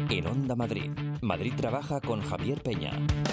En Onda Madrid. Madrid trabaja con Javier Peña.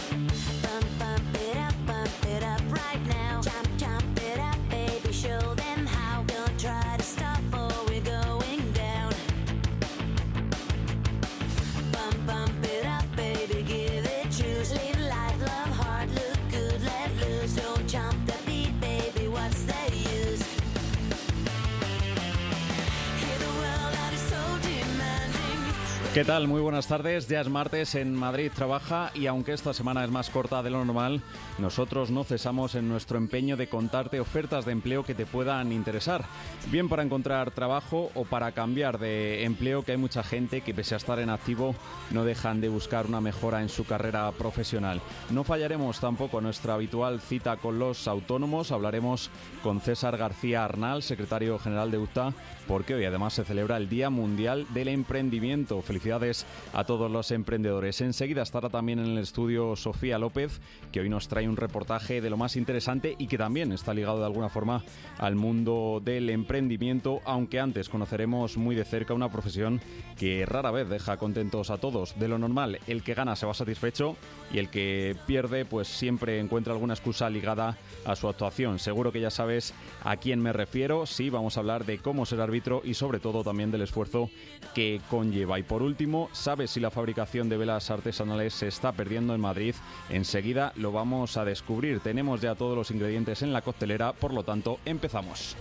¿Qué tal? Muy buenas tardes. Ya es martes en Madrid Trabaja y aunque esta semana es más corta de lo normal, nosotros no cesamos en nuestro empeño de contarte ofertas de empleo que te puedan interesar. Bien para encontrar trabajo o para cambiar de empleo, que hay mucha gente que pese a estar en activo no dejan de buscar una mejora en su carrera profesional. No fallaremos tampoco en nuestra habitual cita con los autónomos. Hablaremos con César García Arnal, secretario general de UTA, porque hoy además se celebra el Día Mundial del Emprendimiento. Felicidades a todos los emprendedores. Enseguida estará también en el estudio Sofía López, que hoy nos trae un reportaje de lo más interesante y que también está ligado de alguna forma al mundo del emprendimiento, aunque antes conoceremos muy de cerca una profesión que rara vez deja contentos a todos. De lo normal, el que gana se va satisfecho y el que pierde pues siempre encuentra alguna excusa ligada a su actuación. Seguro que ya sabes a quién me refiero. Sí, vamos a hablar de cómo ser árbitro y sobre todo también del esfuerzo que conlleva. Y por último, ¿sabes si la fabricación de velas artesanales se está perdiendo en Madrid? Enseguida lo vamos a descubrir. Tenemos ya todos los ingredientes en la coctelera, por lo tanto, empezamos.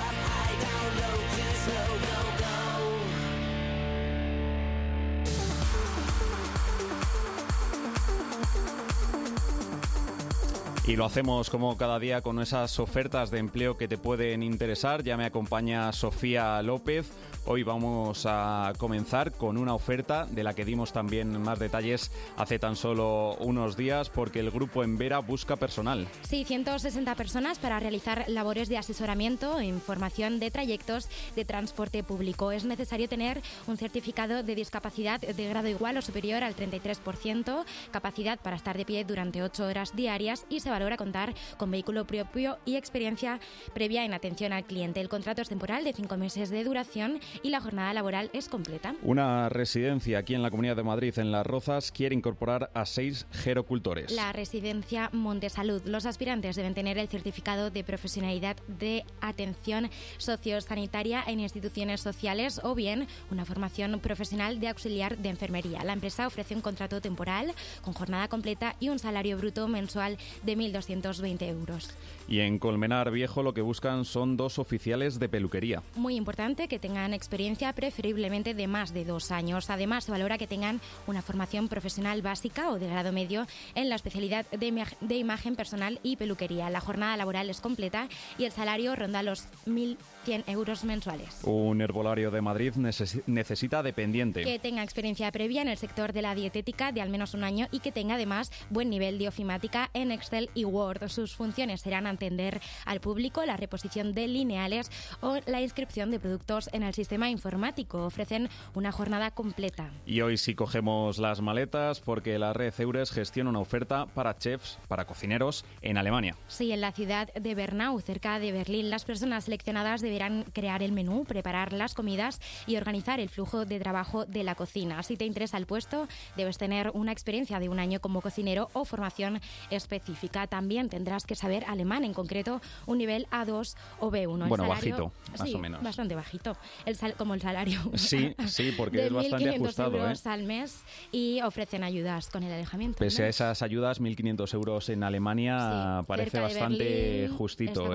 Y lo hacemos como cada día con esas ofertas de empleo que te pueden interesar. Ya me acompaña Sofía López. Hoy vamos a comenzar con una oferta de la que dimos también más detalles hace tan solo unos días, porque el grupo Envera busca personal. Sí, 160 personas para realizar labores de asesoramiento e información de trayectos de transporte público. Es necesario tener un certificado de discapacidad de grado igual o superior al 33%, capacidad para estar de pie durante 8 horas diarias y se valora contar con vehículo propio y experiencia previa en atención al cliente. El contrato es temporal de 5 meses de duración y la jornada laboral es completa. Una residencia aquí en la Comunidad de Madrid, en Las Rozas, quiere incorporar a 6 gerocultores. La residencia Montesalud. Los aspirantes deben tener el certificado de profesionalidad de atención sociosanitaria en instituciones sociales o bien una formación profesional de auxiliar de enfermería. La empresa ofrece un contrato temporal con jornada completa y un salario bruto mensual de 1.220 euros. Y en Colmenar Viejo lo que buscan son 2 oficiales de peluquería. Muy importante que tengan experiencia, preferiblemente de más de 2 años. Además, se valora que tengan una formación profesional básica o de grado medio en la especialidad de imagen personal y peluquería. La jornada laboral es completa y el salario ronda los 1.100 euros mensuales. Un herbolario de Madrid necesita dependiente. Que tenga experiencia previa en el sector de la dietética de al menos 1 año y que tenga además buen nivel de ofimática en Excel y Word. Sus funciones serán atender al público, la reposición de lineales o la inscripción de productos en el sistema informático. Ofrecen una jornada completa. Y hoy sí cogemos las maletas porque la red Eures gestiona una oferta para chefs, para cocineros en Alemania. Sí, en la ciudad de Bernau, cerca de Berlín. Las personas seleccionadas deberán crear el menú, preparar las comidas y organizar el flujo de trabajo de la cocina. Si te interesa el puesto, debes tener una experiencia de 1 año como cocinero o formación específica. También tendrás que saber alemán, en concreto un nivel A2 o B1. Bueno, bajito, más o menos. Bastante bajito, como el salario. Sí, porque es bastante ajustado. 1.500 euros al mes y ofrecen ayudas con el alojamiento. Pese a esas ayudas, 1.500 euros en Alemania, sí, parece bastante Berlín, justito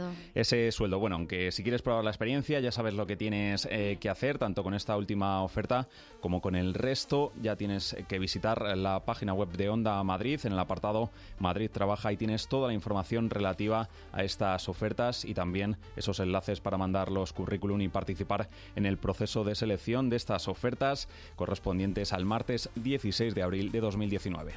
ese sueldo. Bueno, aunque si quieres probar la experiencia, ya sabes lo que tienes que hacer, tanto con esta última oferta como con el resto. Ya tienes que visitar la página web de Onda Madrid, en el apartado Madrid Trabaja, y tienes toda la información relativa a estas ofertas y también esos enlaces para mandar los currículum y participar en el proceso de selección de estas ofertas correspondientes al martes 16 de abril de 2019.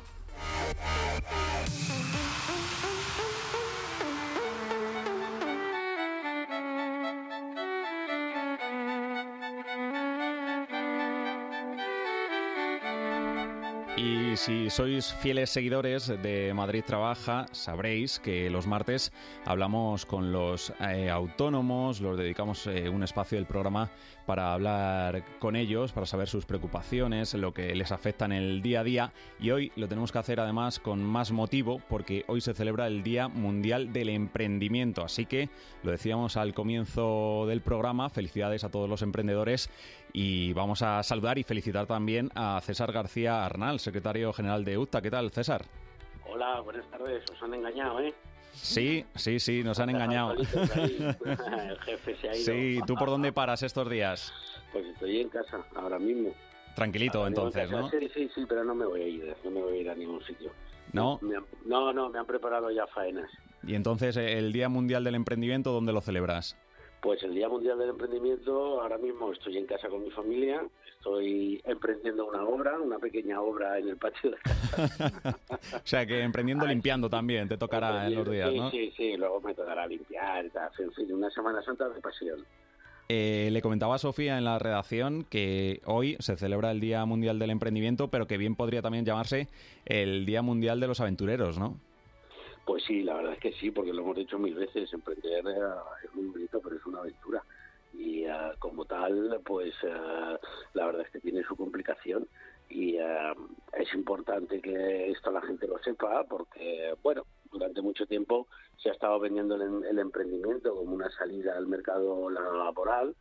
Y si sois fieles seguidores de Madrid Trabaja, sabréis que los martes hablamos con los autónomos, los dedicamos un espacio del programa para hablar con ellos, para saber sus preocupaciones, lo que les afecta en el día a día. Y hoy lo tenemos que hacer además con más motivo, porque hoy se celebra el Día Mundial del Emprendimiento. Así que, lo decíamos al comienzo del programa, felicidades a todos los emprendedores. Y vamos a saludar y felicitar también a César García Arnal, secretario general de UTA. ¿Qué tal, César? Hola, buenas tardes. Os han engañado, ¿eh? Sí, nos han engañado. El jefe se ha ido. Sí, ¿tú por dónde paras estos días? Pues estoy en casa, ahora mismo. Tranquilito, ahora entonces, mismo ¿no? Sí, pero no me voy a ir a ningún sitio. ¿No? No, me han preparado ya faenas. Y entonces, el Día Mundial del Emprendimiento, ¿dónde lo celebras? Pues el Día Mundial del Emprendimiento, ahora mismo estoy en casa con mi familia, estoy emprendiendo una pequeña obra en el patio de casa. O sea, que emprendiendo, limpiando también, te tocará en los días, ¿no? Sí, luego me tocará limpiar, en fin, una Semana Santa de pasión. Le comentaba a Sofía en la redacción que hoy se celebra el Día Mundial del Emprendimiento, pero que bien podría también llamarse el Día Mundial de los Aventureros, ¿no? Pues sí, la verdad es que sí, porque lo hemos dicho mil veces, emprender es muy bonito, pero es una aventura. Y como tal, pues la verdad es que tiene su complicación y es importante que esto la gente lo sepa porque, bueno, durante mucho tiempo se ha estado vendiendo el emprendimiento como una salida al mercado laboral,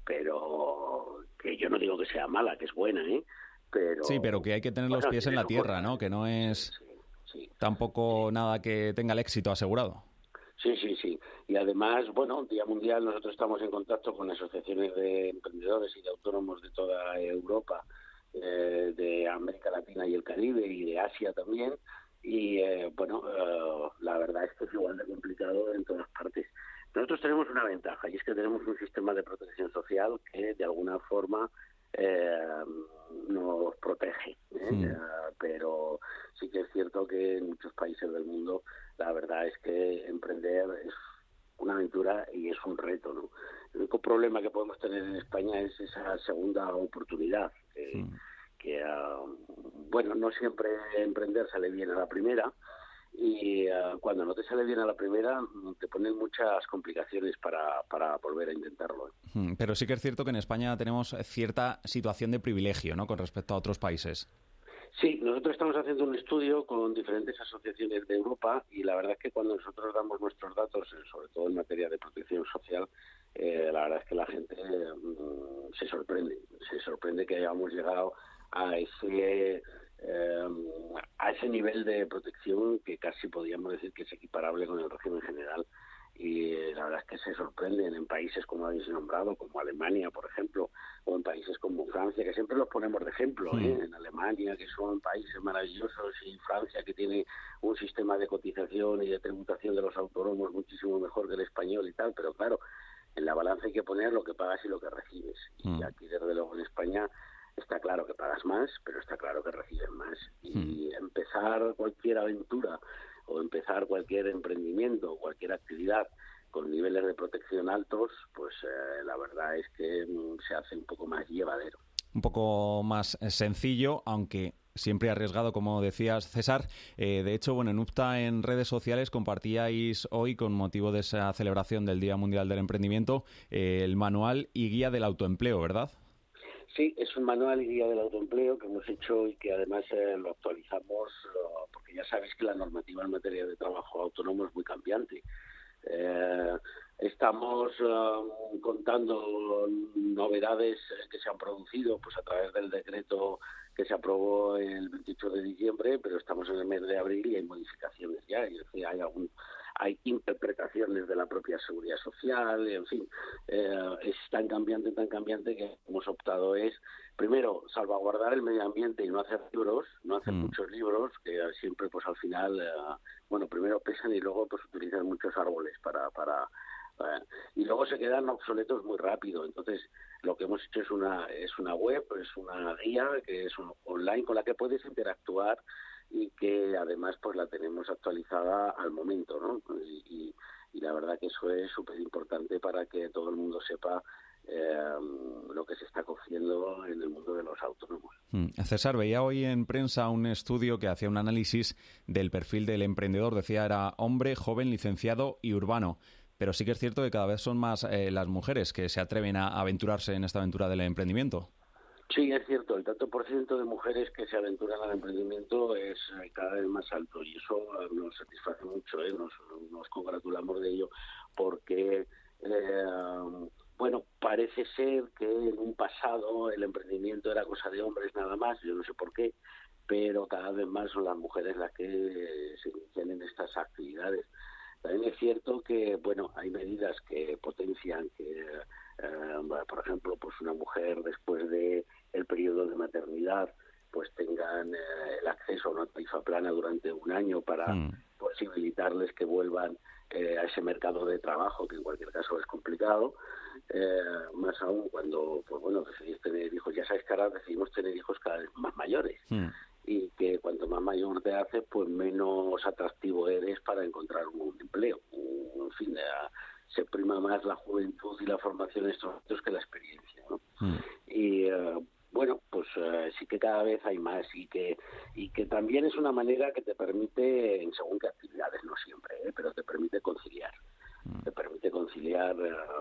pero que yo no digo que sea mala, que es buena, ¿eh? Pero, sí, pero que hay que tener los pies en la tierra, ¿no? Que no es... Sí. Tampoco nada que tenga el éxito asegurado. Sí. Y además, bueno, Día Mundial, nosotros estamos en contacto con asociaciones de emprendedores y de autónomos de toda Europa, de América Latina y el Caribe y de Asia también. Y, la verdad es que es igual de complicado en todas partes. Nosotros tenemos una ventaja y es que tenemos un sistema de protección social que de alguna forma nos protege, pero sí que es cierto que en muchos países del mundo la verdad es que emprender es una aventura y es un reto, ¿no? El único problema que podemos tener en España es esa segunda oportunidad que no siempre emprender sale bien a la primera y cuando no te sale bien a la primera te ponen muchas complicaciones para volver a intentarlo. Pero sí que es cierto que en España tenemos cierta situación de privilegio, ¿no?, con respecto a otros países. Sí, nosotros estamos haciendo un estudio con diferentes asociaciones de Europa y la verdad es que cuando nosotros damos nuestros datos, sobre todo en materia de protección social, la verdad es que la gente se sorprende que hayamos llegado a ese nivel de protección que casi podríamos decir que es equiparable con el régimen general. Y la verdad es que se sorprenden en países como habéis nombrado, como Alemania, por ejemplo, o en países como Francia, que siempre los ponemos de ejemplo, en Alemania, que son países maravillosos, y Francia, que tiene un sistema de cotización y de tributación de los autónomos muchísimo mejor que el español y tal, pero claro, en la balanza hay que poner lo que pagas y lo que recibes. Y aquí, desde luego, en España está claro que pagas más, pero está claro que recibes más. Y empezar cualquier aventura o empezar cualquier emprendimiento, cualquier actividad con niveles de protección altos, pues la verdad es que se hace un poco más llevadero. Un poco más sencillo, aunque siempre arriesgado, como decías, César. De hecho, en UPTA, en redes sociales, compartíais hoy, con motivo de esa celebración del Día Mundial del Emprendimiento, el manual y guía del autoempleo, ¿verdad? Sí, es un manual y guía del autoempleo que hemos hecho y que además lo actualizamos porque ya sabéis que la normativa en materia de trabajo autónomo es muy cambiante. Estamos contando novedades que se han producido pues a través del decreto que se aprobó el 28 de diciembre, pero estamos en el mes de abril y hay modificaciones ya, es decir, hay interpretaciones de la propia seguridad social, en fin, es tan cambiante que hemos optado es, primero, salvaguardar el medio ambiente y no hacer muchos libros, que siempre pues al final, primero pesan y luego pues utilizan muchos árboles y luego se quedan obsoletos muy rápido. Entonces, lo que hemos hecho es una web, es una guía que es online con la que puedes interactuar y que además pues la tenemos actualizada al momento, ¿no? Y la verdad que eso es súper importante para que todo el mundo sepa lo que se está cociendo en el mundo de los autónomos. César, veía hoy en prensa un estudio que hacía un análisis del perfil del emprendedor. Decía era hombre, joven, licenciado y urbano. Pero sí que es cierto que cada vez son más las mujeres que se atreven a aventurarse en esta aventura del emprendimiento. Sí, es cierto, el tanto por ciento de mujeres que se aventuran al emprendimiento es cada vez más alto y eso nos satisface mucho, nos congratulamos de ello porque, parece ser que en un pasado el emprendimiento era cosa de hombres nada más, yo no sé por qué, pero cada vez más son las mujeres las que se inician en estas actividades. También es cierto que, hay medidas que potencian que, por ejemplo, pues una mujer después de el periodo de maternidad, pues tengan el acceso a una tarifa plana durante un año para posibilitarles que vuelvan a ese mercado de trabajo, que en cualquier caso es complicado, más aún cuando, decidís tener hijos. Ya sabes que ahora decidimos tener hijos cada vez más mayores. Y que cuanto más mayor te haces, pues menos atractivo eres para encontrar un empleo. En fin, se prima más la juventud y la formación en estos momentos que la experiencia, ¿no? Y sí que cada vez hay más y que también es una manera que te permite, en según qué actividades, no siempre, pero te permite conciliar. Te permite conciliar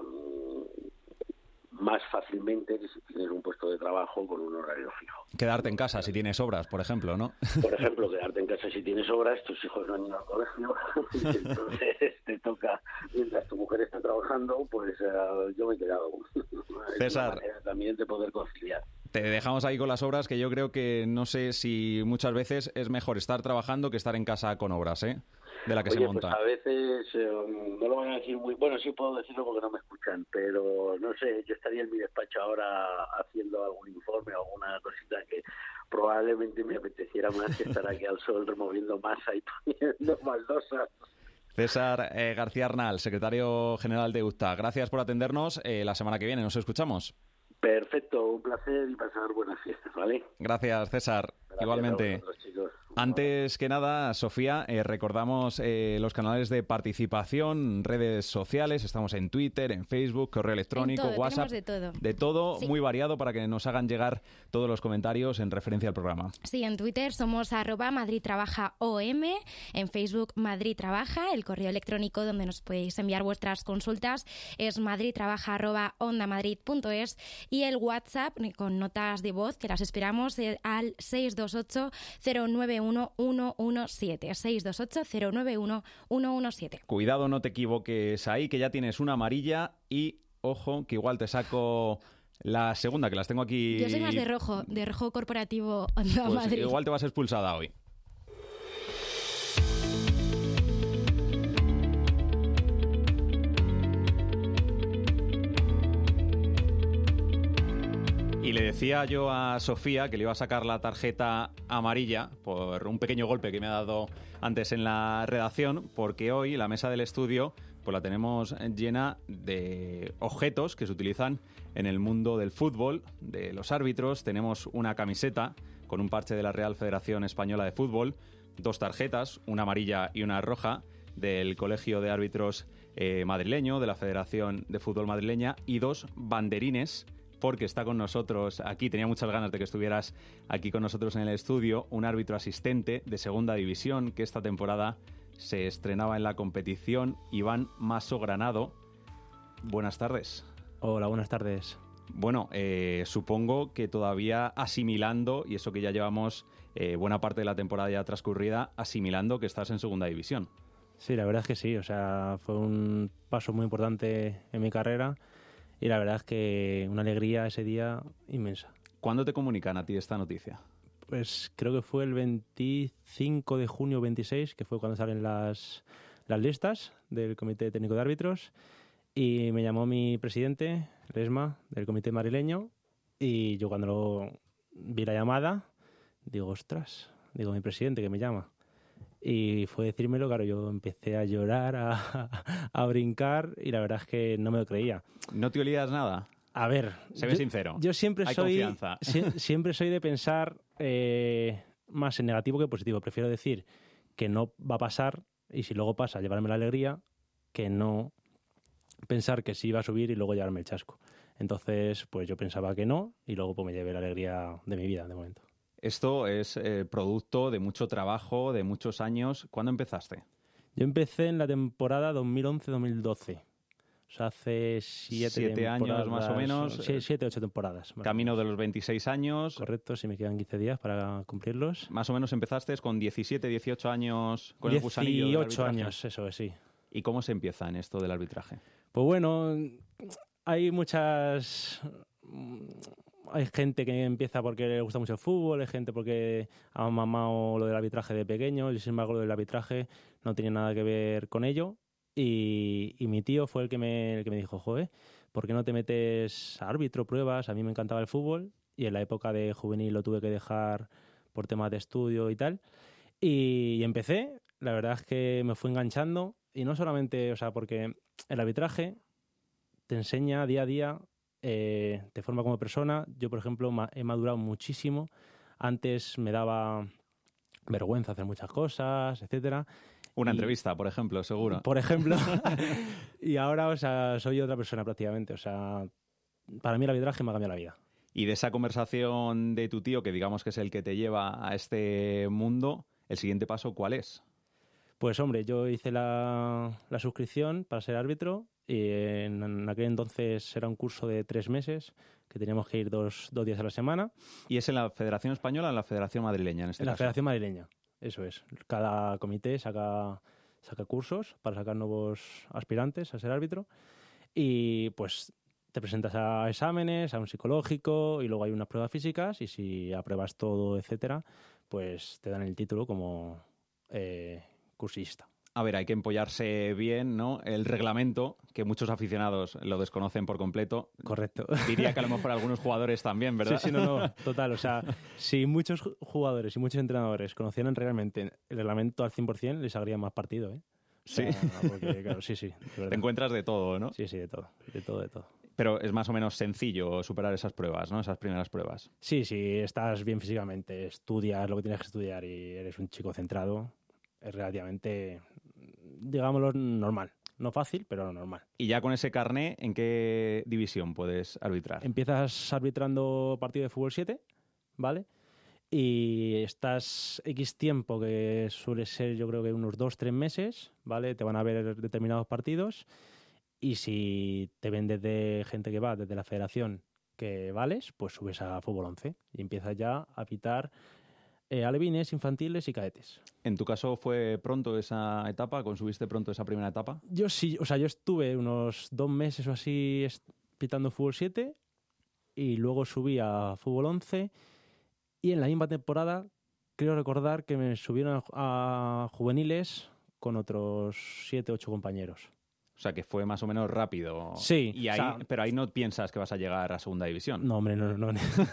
más fácilmente que si tienes un puesto de trabajo con un horario fijo. Quedarte en casa si tienes obras, por ejemplo, ¿no? Por ejemplo, quedarte en casa si tienes obras, tus hijos no han ido al colegio, entonces te toca, mientras tu mujer está trabajando, pues yo me he quedado. César, es una manera también de poder conciliar. Te dejamos ahí con las obras, que yo creo que no sé si muchas veces es mejor estar trabajando que estar en casa con obras, de la que se monta. Pues a veces, no lo van a decir muy... Bueno, sí puedo decirlo porque no me escuchan, pero no sé, yo estaría en mi despacho ahora haciendo algún informe o alguna cosita que probablemente me apeteciera más que estar aquí al sol removiendo masa y poniendo baldosas. César García Arnal, secretario general de UTA, gracias por atendernos. La semana que viene nos escuchamos. Perfecto, un placer y pasar buenas fiestas, ¿vale? Gracias, César. Gracias. Igualmente. A vosotros, chicos. Antes que nada, Sofía, recordamos los canales de participación, redes sociales, estamos en Twitter, en Facebook, correo electrónico, WhatsApp, de todo, sí. Muy variado para que nos hagan llegar todos los comentarios en referencia al programa. Sí, en Twitter somos @MadridTrabajaOM, en Facebook Madrid Trabaja, el correo electrónico donde nos podéis enviar vuestras consultas es madridtrabaja@ondamadrid.es y el WhatsApp con notas de voz que las esperamos al 628-091-117. 628-091-117. Cuidado, no te equivoques ahí, que ya tienes una amarilla y, ojo, que igual te saco la segunda, que las tengo aquí. Yo soy más de rojo corporativo Onda pues Madrid. Igual te vas expulsada hoy. Y le decía yo a Sofía que le iba a sacar la tarjeta amarilla por un pequeño golpe que me ha dado antes en la redacción, porque hoy la mesa del estudio pues la tenemos llena de objetos que se utilizan en el mundo del fútbol, de los árbitros. Tenemos una camiseta con un parche de la Real Federación Española de Fútbol, 2 tarjetas, una amarilla y una roja, del Colegio de Árbitros madrileño, de la Federación de Fútbol madrileña, y 2 banderines, porque está con nosotros aquí, tenía muchas ganas de que estuvieras aquí con nosotros en el estudio, un árbitro asistente de segunda división que esta temporada se estrenaba en la competición, Iván Maso Granado. Buenas tardes. Hola, buenas tardes. Bueno, supongo que todavía asimilando, y eso que ya llevamos buena parte de la temporada ya transcurrida, asimilando que estás en segunda división. Sí, la verdad es que sí, o sea, fue un paso muy importante en mi carrera. Y la verdad es que una alegría ese día inmensa. ¿Cuándo te comunican a ti esta noticia? Pues creo que fue el 25 de junio 26, que fue cuando salen las listas del Comité Técnico de Árbitros. Y me llamó mi presidente, Lesma, del Comité Madrileño. Y yo cuando vi la llamada, digo, ostras, digo, mi presidente que me llama. Y fue decírmelo, claro, yo empecé a llorar, a brincar, y la verdad es que no me lo creía. ¿No te olías nada? A ver, ve sincero. Yo siempre Hay soy confianza. siempre soy de pensar más en negativo que positivo. Prefiero decir que no va a pasar, y si luego pasa, llevarme la alegría, que no pensar que sí va a subir y luego llevarme el chasco. Entonces, pues yo pensaba que no y luego pues me llevé la alegría de mi vida de momento. Esto es producto de mucho trabajo, de muchos años. ¿Cuándo empezaste? Yo empecé en la temporada 2011-2012. O sea, hace 7 años más o menos. Sí, 7, 8 temporadas. Camino de los 26 años. Correcto, si me quedan 15 días para cumplirlos. Más o menos empezaste con 17, 18 años con el gusanillo del arbitraje. 18 años, eso es, sí. ¿Y cómo se empieza en esto del arbitraje? Pues bueno, hay hay gente que empieza porque le gusta mucho el fútbol, hay gente porque ha mamado lo del arbitraje de pequeño. Yo, sin embargo, lo del arbitraje no tenía nada que ver con ello. Y mi tío fue el que me dijo, joder, ¿por qué no te metes a árbitro, pruebas? A mí me encantaba el fútbol y en la época de juvenil lo tuve que dejar por temas de estudio y tal. Y empecé, la verdad es que me fui enganchando y no solamente, o sea, porque el arbitraje te enseña día a día, te forma como persona. Yo, por ejemplo, he madurado muchísimo. Antes me daba vergüenza hacer muchas cosas, etcétera. Una entrevista, por ejemplo, seguro. Por ejemplo. Y ahora, o sea, soy otra persona prácticamente. O sea, para mí el arbitraje me ha cambiado la vida. Y de esa conversación de tu tío, que digamos que es el que te lleva a este mundo, ¿el siguiente paso cuál es? Pues hombre, yo hice la suscripción para ser árbitro y en aquel entonces era un curso de 3 meses que teníamos que ir dos días a la semana. ¿Y es en la Federación Española o en la Federación Madrileña en este caso? En la Federación Madrileña. Eso es. Cada comité saca cursos para sacar nuevos aspirantes a ser árbitro y pues te presentas a exámenes, a un psicológico y luego hay unas pruebas físicas y si apruebas todo, etcétera, pues te dan el título como cursista. A ver, hay que empollarse bien, ¿no? El reglamento, que muchos aficionados lo desconocen por completo. Correcto. Diría que a lo mejor algunos jugadores también, ¿verdad? Sí, no, total. O sea, si muchos jugadores y muchos entrenadores conocieran realmente el reglamento al 100%, les haría más partido, ¿eh? O sea, sí. Porque, claro, sí. Te encuentras de todo, ¿no? Sí, de todo. Pero es más o menos sencillo superar esas pruebas, ¿no? Esas primeras pruebas. Sí, estás bien físicamente, estudias lo que tienes que estudiar y eres un chico centrado, es relativamente, digámoslo, normal. No fácil, pero normal. Y ya con ese carné, ¿en qué división puedes arbitrar? Empiezas arbitrando partido de fútbol 7, ¿vale? Y estás X tiempo, que suele ser yo creo que unos 2-3 meses, ¿vale? Te van a ver determinados partidos y si te ven desde gente que va desde la federación que vales, pues subes a fútbol 11 y empiezas ya a pitar alevines, infantiles y cadetes. ¿En tu caso fue pronto esa etapa? ¿Consumiste pronto esa primera etapa? Yo sí, o sea, yo estuve unos 2 meses o así pitando fútbol 7 y luego subí a fútbol 11 y en la misma temporada creo recordar que me subieron a juveniles con otros 7 o 8 compañeros. O sea, que fue más o menos rápido. Sí. Y ahí, pero ahí no piensas que vas a llegar a segunda división. No, hombre, no.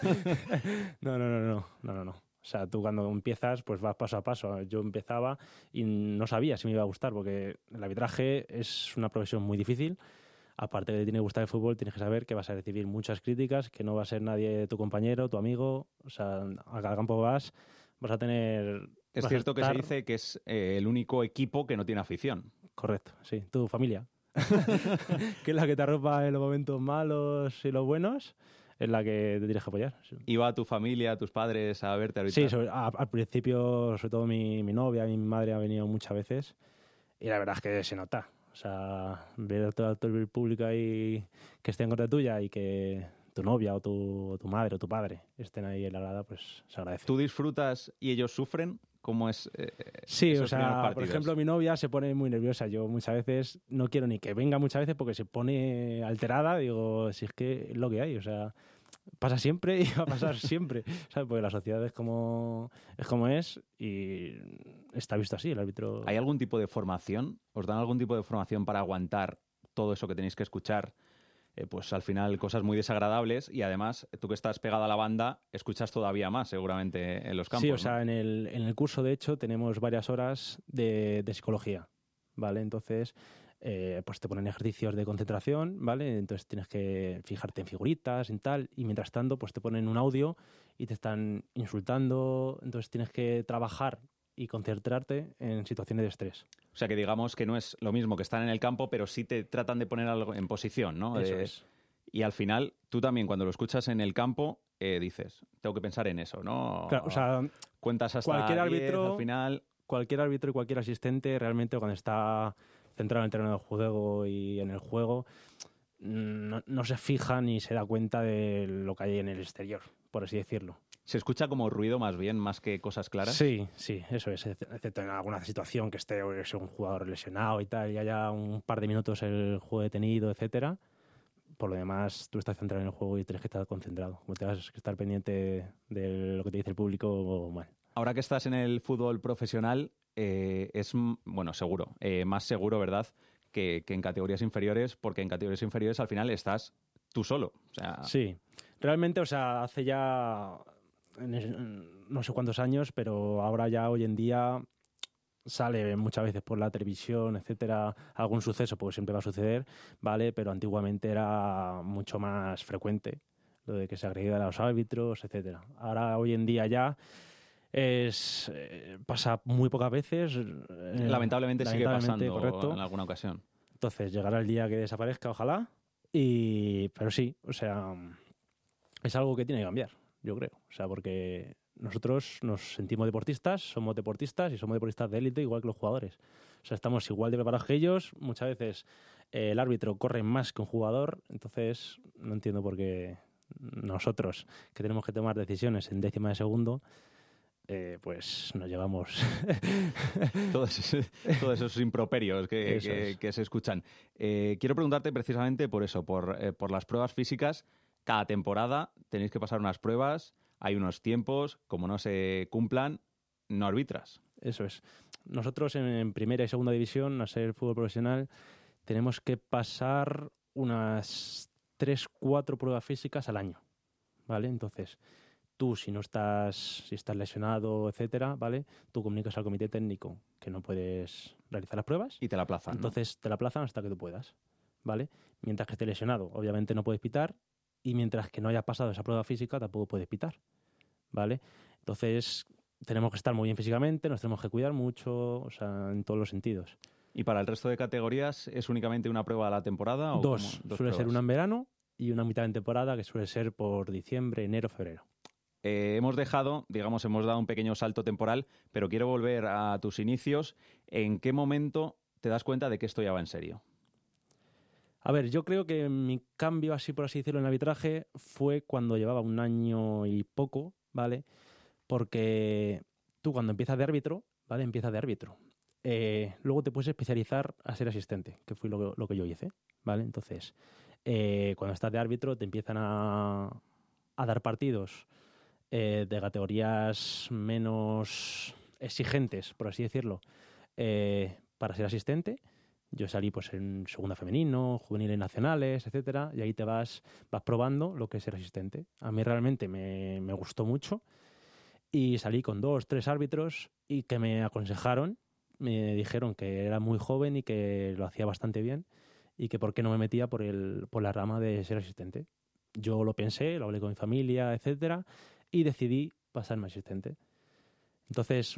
No. O sea, tú cuando empiezas, pues vas paso a paso. Yo empezaba y no sabía si me iba a gustar, porque el arbitraje es una profesión muy difícil. Aparte de que te tiene que gustar el fútbol, tienes que saber que vas a recibir muchas críticas, que no va a ser nadie tu compañero, tu amigo. O sea, a cada campo vas a tener... Es cierto que se dice que es el único equipo que no tiene afición. Correcto, sí. Tu familia. Que es la que te arropa en los momentos malos y los buenos, es la que te tienes que apoyar. ¿Iba tu familia, tus padres a verte arbitrar? Sí, al principio, sobre todo mi novia, mi madre ha venido muchas veces y la verdad es que se nota. O sea, ver a todo el público ahí que esté en contra tuya y que tu novia o tu madre o tu padre estén ahí en la grada, pues se agradece. ¿Tú disfrutas y ellos sufren? ¿Cómo es sí, o sea, por ejemplo, mi novia se pone muy nerviosa. Yo muchas veces no quiero ni que venga muchas veces porque se pone alterada. Digo, si es que es lo que hay, o sea, pasa siempre y va a pasar siempre, ¿sabes? Porque la sociedad es como es y está visto así el árbitro. ¿Hay algún tipo de formación? ¿Os dan algún tipo de formación para aguantar todo eso que tenéis que escuchar? Pues al final cosas muy desagradables y además tú que estás pegada a la banda escuchas todavía más seguramente en los campos. Sí, o sea, en el curso de hecho tenemos varias horas de psicología, ¿vale? Entonces pues te ponen ejercicios de concentración, ¿vale? Entonces tienes que fijarte en figuritas y tal y mientras tanto pues te ponen un audio y te están insultando, entonces tienes que trabajar y concentrarte en situaciones de estrés. O sea, que digamos que no es lo mismo que estar en el campo, pero sí te tratan de poner algo en posición, ¿no? Eso es. Y al final, tú también cuando lo escuchas en el campo, dices, tengo que pensar en eso, ¿no? Claro, o sea, cuentas hasta cualquier 10 árbitro, al final. Cualquier árbitro y cualquier asistente realmente cuando está centrado en el terreno de juego y en el juego no se fija ni se da cuenta de lo que hay en el exterior, por así decirlo. ¿Se escucha como ruido más bien, más que cosas claras? Sí, eso es, excepto en alguna situación que esté un jugador lesionado y tal, y haya un par de minutos el juego detenido, etcétera. Por lo demás, tú estás centrado en el juego y tienes que estar concentrado. Como tengas que estar pendiente de lo que te dice el público, mal. Ahora que estás en el fútbol profesional, es, bueno, seguro, más seguro, ¿verdad?, que en categorías inferiores, porque en categorías inferiores al final estás tú solo. O sea... Sí, realmente, o sea, hace ya no sé cuántos años, pero ahora ya hoy en día sale muchas veces por la televisión, etcétera, algún suceso, porque siempre va a suceder, ¿vale? Pero antiguamente era mucho más frecuente lo de que se agrediera a los árbitros, etcétera. Ahora, hoy en día ya pasa muy pocas veces. Lamentablemente sigue pasando, correcto. En alguna ocasión. Entonces, llegará el día que desaparezca, ojalá, pero sí, o sea, es algo que tiene que cambiar, yo creo. O sea, porque nosotros nos sentimos deportistas y somos deportistas de élite igual que los jugadores. O sea, estamos igual de preparados que ellos. Muchas veces el árbitro corre más que un jugador, entonces no entiendo por qué nosotros, que tenemos que tomar decisiones en décima de segundo, pues nos llevamos todos esos improperios que se escuchan. Quiero preguntarte precisamente por eso, por las pruebas físicas. Cada temporada tenéis que pasar unas pruebas, hay unos tiempos, como no se cumplan, no arbitras. Eso es. Nosotros en primera y segunda división, al ser el fútbol profesional, tenemos que pasar unas 3-4 pruebas físicas al año, ¿vale? Entonces, tú si estás lesionado, etcétera, ¿vale? Tú comunicas al comité técnico que no puedes realizar las pruebas. Y te la aplazan, ¿no? Entonces te la aplazan hasta que tú puedas, ¿vale? Mientras que estés lesionado, obviamente no puedes pitar, y mientras que no hayas pasado esa prueba física tampoco puedes pitar, ¿vale? Entonces tenemos que estar muy bien físicamente, nos tenemos que cuidar mucho, o sea, en todos los sentidos. ¿Y para el resto de categorías es únicamente una prueba a la temporada? ¿O dos suele ser una en verano y una mitad de temporada que suele ser por diciembre, enero, febrero. Hemos dado un pequeño salto temporal, pero quiero volver a tus inicios. ¿En qué momento te das cuenta de que esto ya va en serio? A ver, yo creo que mi cambio, así por así decirlo, en el arbitraje fue cuando llevaba 1 año y poco, ¿vale? Porque tú cuando empiezas de árbitro, ¿vale? Empiezas de árbitro. Luego te puedes especializar a ser asistente, que fue lo que yo hice, ¿vale? Entonces, cuando estás de árbitro te empiezan a dar partidos de categorías menos exigentes, por así decirlo, para ser asistente. Yo salí pues en segunda femenino, juveniles nacionales, etcétera, y ahí te vas probando lo que es ser asistente. A mí realmente me gustó mucho y salí con 2-3 árbitros y que me aconsejaron, me dijeron que era muy joven y que lo hacía bastante bien y que por qué no me metía por la rama de ser asistente. Yo lo pensé, lo hablé con mi familia, etcétera, y decidí pasarme asistente. Entonces,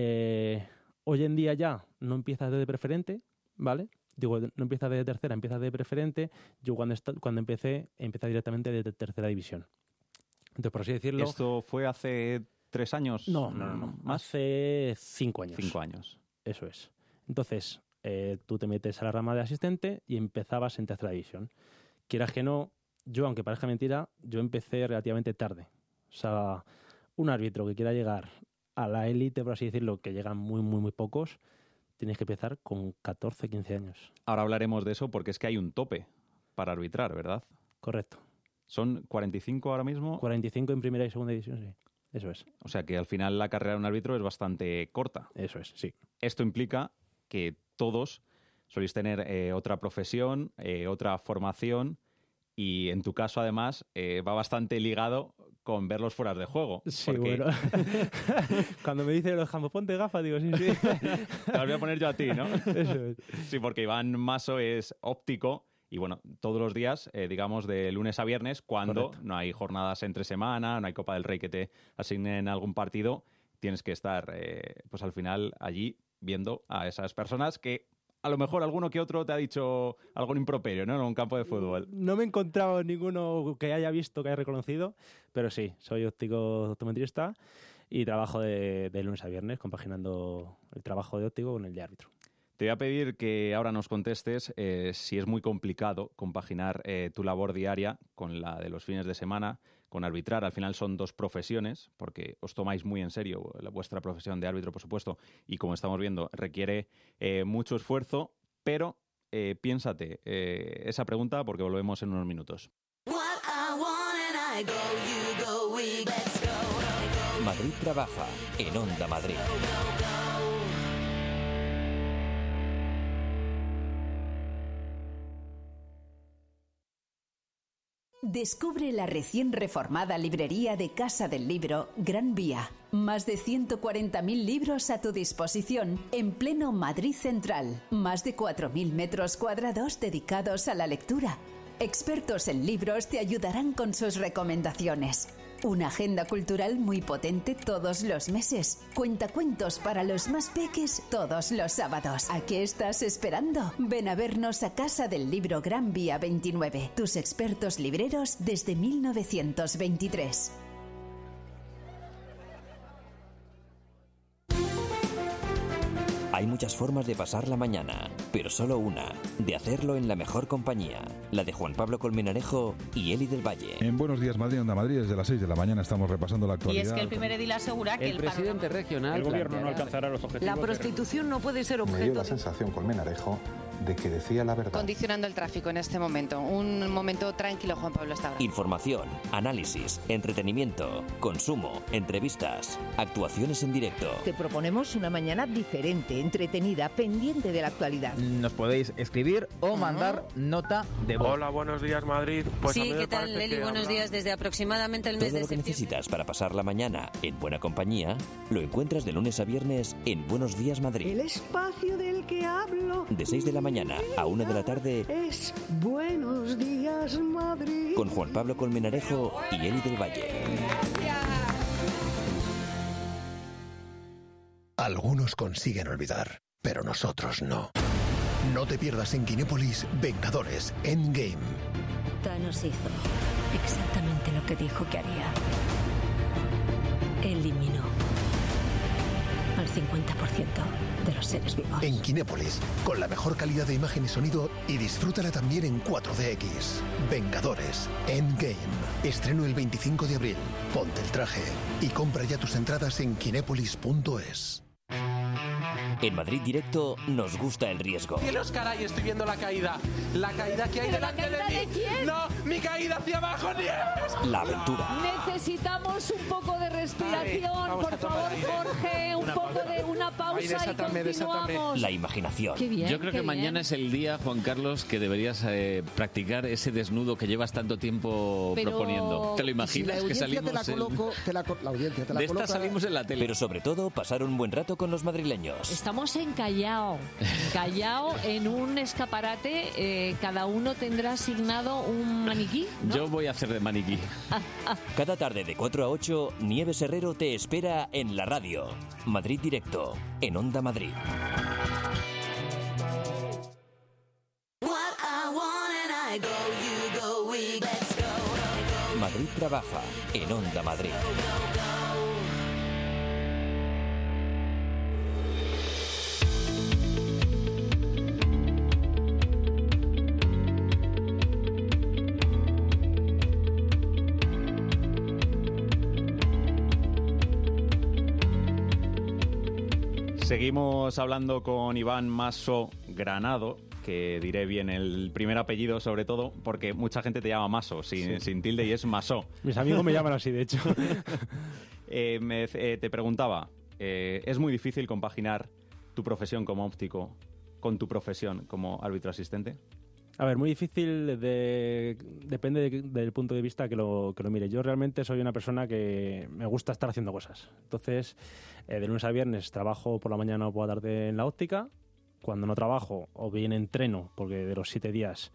hoy en día ya no empiezas desde preferente, ¿vale? Digo, no empiezas desde tercera, empiezas de preferente. Yo cuando empecé directamente desde tercera división. Entonces, por así decirlo... ¿Esto fue hace 3 años? No. ¿Más? Hace 5 años. 5 años. Eso es. Entonces, tú te metes a la rama de asistente y empezabas en tercera división. Quieras que no, yo, aunque parezca mentira, yo empecé relativamente tarde. O sea, un árbitro que quiera llegar a la élite, por así decirlo, que llegan muy, muy, muy pocos, tienes que empezar con 14, 15 años. Ahora hablaremos de eso porque es que hay un tope para arbitrar, ¿verdad? Correcto. ¿Son 45 ahora mismo? 45 en primera y segunda división, sí. Eso es. O sea que al final la carrera de un árbitro es bastante corta. Eso es, sí. Esto implica que todos soléis tener otra profesión, otra formación, y en tu caso además va bastante ligado con ver los fueras de juego. Sí, porque... bueno. Cuando me dicen los campos, ponte gafas, digo, sí. Te las voy a poner yo a ti, ¿no? Eso es. Sí, porque Iván Maso es óptico y bueno, todos los días, digamos de lunes a viernes, cuando Correcto. no hay jornadas entre semana, no hay Copa del Rey que te asignen algún partido, tienes que estar pues al final allí viendo a esas personas que a lo mejor alguno que otro te ha dicho algo improperio, ¿no? En un campo de fútbol. No me he encontrado ninguno que haya visto, que haya reconocido, pero sí, soy optometrista y trabajo de lunes a viernes, compaginando el trabajo de óptico con el de árbitro. Te voy a pedir que ahora nos contestes si es muy complicado compaginar tu labor diaria con la de los fines de semana, con arbitrar. Al final son dos profesiones, porque os tomáis muy en serio vuestra profesión de árbitro, por supuesto, y como estamos viendo, requiere mucho esfuerzo, pero piénsate esa pregunta porque volvemos en unos minutos. Madrid trabaja en Onda Madrid. Descubre la recién reformada librería de Casa del Libro Gran Vía. Más de 140.000 libros a tu disposición en pleno Madrid Central. Más de 4.000 metros cuadrados dedicados a la lectura. Expertos en libros te ayudarán con sus recomendaciones. Una agenda cultural muy potente todos los meses. Cuentacuentos para los más peques todos los sábados. ¿A qué estás esperando? Ven a vernos a Casa del Libro Gran Vía 29. Tus expertos libreros desde 1923. Hay muchas formas de pasar la mañana, pero solo una, de hacerlo en la mejor compañía, la de Juan Pablo Colmenarejo y Eli del Valle. En Buenos Días Madrid, Onda Madrid, desde las 6 de la mañana estamos repasando la actualidad. Y es que el primer edil asegura que el presidente regional... El gobierno no alcanzará los objetivos. La prostitución no puede ser objeto... Me dio la sensación, Colmenarejo, de que decía la verdad. Condicionando el tráfico en este momento. Un momento tranquilo, Juan Pablo, hasta ahora. Información, análisis, entretenimiento, consumo, entrevistas, actuaciones en directo. Te proponemos una mañana diferente, entretenida, pendiente de la actualidad. Nos podéis escribir o mandar nota de voz. Hola, buenos días, Madrid. Pues sí, ¿qué tal, Leli? Buenos días. Desde aproximadamente el mes Todo de lo que necesitas para pasar la mañana en buena compañía lo encuentras de lunes a viernes en Buenos Días Madrid. El espacio del que hablo. De 6 de la mañana a 1 de la tarde es Buenos Días Madrid. Con Juan Pablo Colmenarejo y Eli del Valle. Algunos consiguen olvidar, pero nosotros no. No te pierdas en Kinépolis Vengadores Endgame. Thanos hizo exactamente lo que dijo que haría. Eliminó al 50% de los seres vivos. En Kinépolis, con la mejor calidad de imagen y sonido, y disfrútala también en 4DX. Vengadores Endgame. Estreno el 25 de abril. Ponte el traje y compra ya tus entradas en kinépolis.es. En Madrid Directo nos gusta el riesgo. ¡Cielos, caray! Estoy viendo la caída. La caída que hay delante de mí. ¿De quién? ¡No! ¡Mi caída hacia abajo, Nieves! La aventura. Necesitamos un poco de respiración, por favor, Jorge. Un poco de una pausa y continuamos. La imaginación. Qué bien, yo creo que mañana es el día, Juan Carlos, que deberías practicar ese desnudo que llevas tanto tiempo proponiendo. ¿Te lo imaginas? Si que salimos la audiencia te la de coloca. esta salimos en la tele. Pero sobre todo, pasar un buen rato con los madrileños. Estamos en Callao, en un escaparate. Cada uno tendrá asignado un maniquí, ¿no? Yo voy a hacer de maniquí. Cada tarde de 4 a 8, Nieves Herrero te espera en la radio. Madrid Directo, en Onda Madrid. Madrid trabaja en Onda Madrid. Seguimos hablando con Iván Maso Granado, que diré bien el primer apellido sobre todo, porque mucha gente te llama Maso, sin tilde, y es Maso. Mis amigos me llaman así, de hecho. Te preguntaba, ¿es muy difícil compaginar tu profesión como óptico con tu profesión como árbitro asistente? A ver, muy difícil, depende del punto de vista que lo mire. Yo realmente soy una persona que me gusta estar haciendo cosas. Entonces, de lunes a viernes trabajo por la mañana o por la tarde en la óptica. Cuando no trabajo, o bien entreno, porque de los 7 días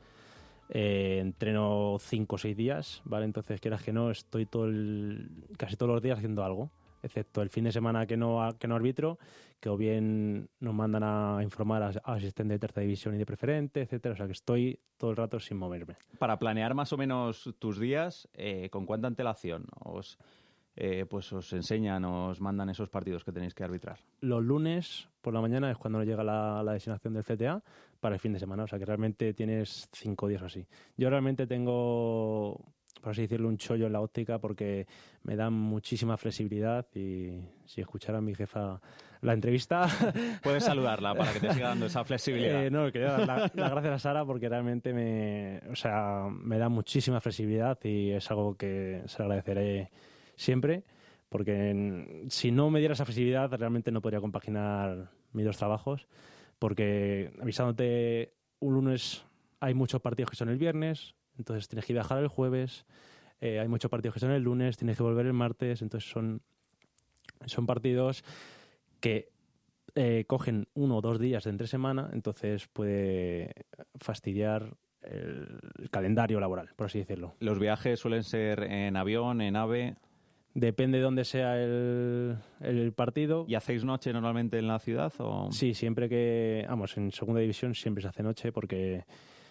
entreno 5 o 6 días, ¿vale? Entonces, quieras que no, estoy casi todos los días haciendo algo. excepto el fin de semana que no arbitro, que o bien nos mandan a informar a asistente de tercera división y de preferente, etcétera. O sea que estoy todo el rato sin moverme. Para planear más o menos tus días, ¿con cuánta antelación os enseñan, os mandan esos partidos que tenéis que arbitrar? Los lunes por la mañana es cuando nos llega la designación del CTA para el fin de semana. O sea que realmente tienes 5 días así. Yo realmente tengo, por así decirlo, un chollo en la óptica porque me dan muchísima flexibilidad y si escuchara a mi jefa la entrevista... Puedes saludarla para que te siga dando esa flexibilidad. No, quería dar las gracias a Sara porque realmente me da muchísima flexibilidad y es algo que se lo agradeceré siempre, porque si no me diera esa flexibilidad realmente no podría compaginar mis 2 trabajos, porque avisándote un lunes hay muchos partidos que son el viernes, entonces tienes que viajar el jueves, hay muchos partidos que son el lunes, tienes que volver el martes, entonces son partidos que cogen 1 o 2 días de entre semana, entonces puede fastidiar el calendario laboral, por así decirlo. ¿Los viajes suelen ser en avión, en AVE? Depende de dónde sea el partido. ¿Y hacéis noche normalmente en la ciudad? ¿O? Sí, siempre que... Vamos, en segunda división siempre se hace noche porque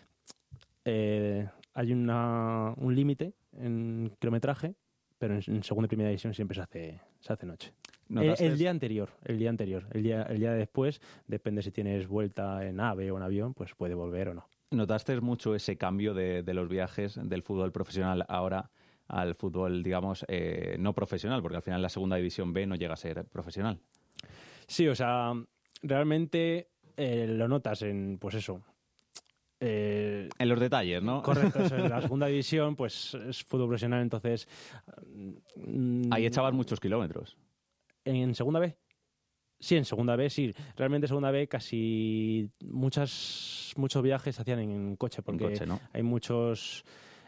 hay un límite en kilometraje, pero en segunda y primera división siempre se hace noche. El día anterior. El día después, depende si tienes vuelta en AVE o en avión, pues puede volver o no. ¿Notaste mucho ese cambio de los viajes del fútbol profesional ahora al fútbol, digamos, no profesional? Porque al final la segunda división B no llega a ser profesional. Sí, o sea, realmente lo notas en, pues eso... en los detalles, ¿no? Correcto, eso, en la segunda división pues es fútbol profesional, entonces... Ahí echabas muchos kilómetros. ¿En segunda B? Sí, en segunda B, sí. Realmente en segunda B casi muchos viajes se hacían en coche, porque en coche, ¿no? Hay muchos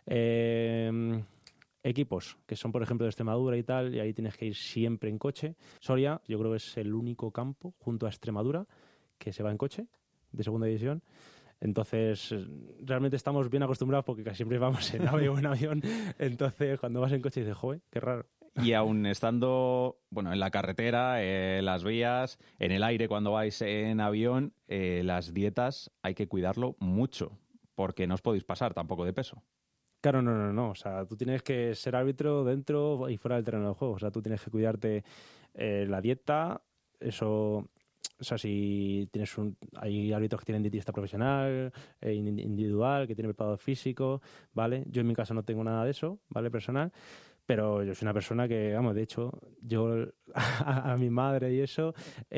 equipos que son, por ejemplo, de Extremadura y tal, y ahí tienes que ir siempre en coche. Soria, yo creo que es el único campo junto a Extremadura que se va en coche, de segunda división. Entonces, realmente estamos bien acostumbrados porque casi siempre vamos en AVE o en avión. Entonces, cuando vas en coche dices, joder, qué raro. Y aún estando, bueno, en la carretera, en las vías, en el aire cuando vais en avión, las dietas hay que cuidarlo mucho, porque no os podéis pasar tampoco de peso. Claro, no. O sea, tú tienes que ser árbitro dentro y fuera del terreno del juego. O sea, tú tienes que cuidarte la dieta, eso... O sea, si tienes hay árbitros que tienen dietista profesional, individual, que tienen preparador físico, ¿vale? Yo en mi caso no tengo nada de eso, ¿vale? Personal. Pero yo soy una persona que, vamos, de hecho, yo a mi madre y eso...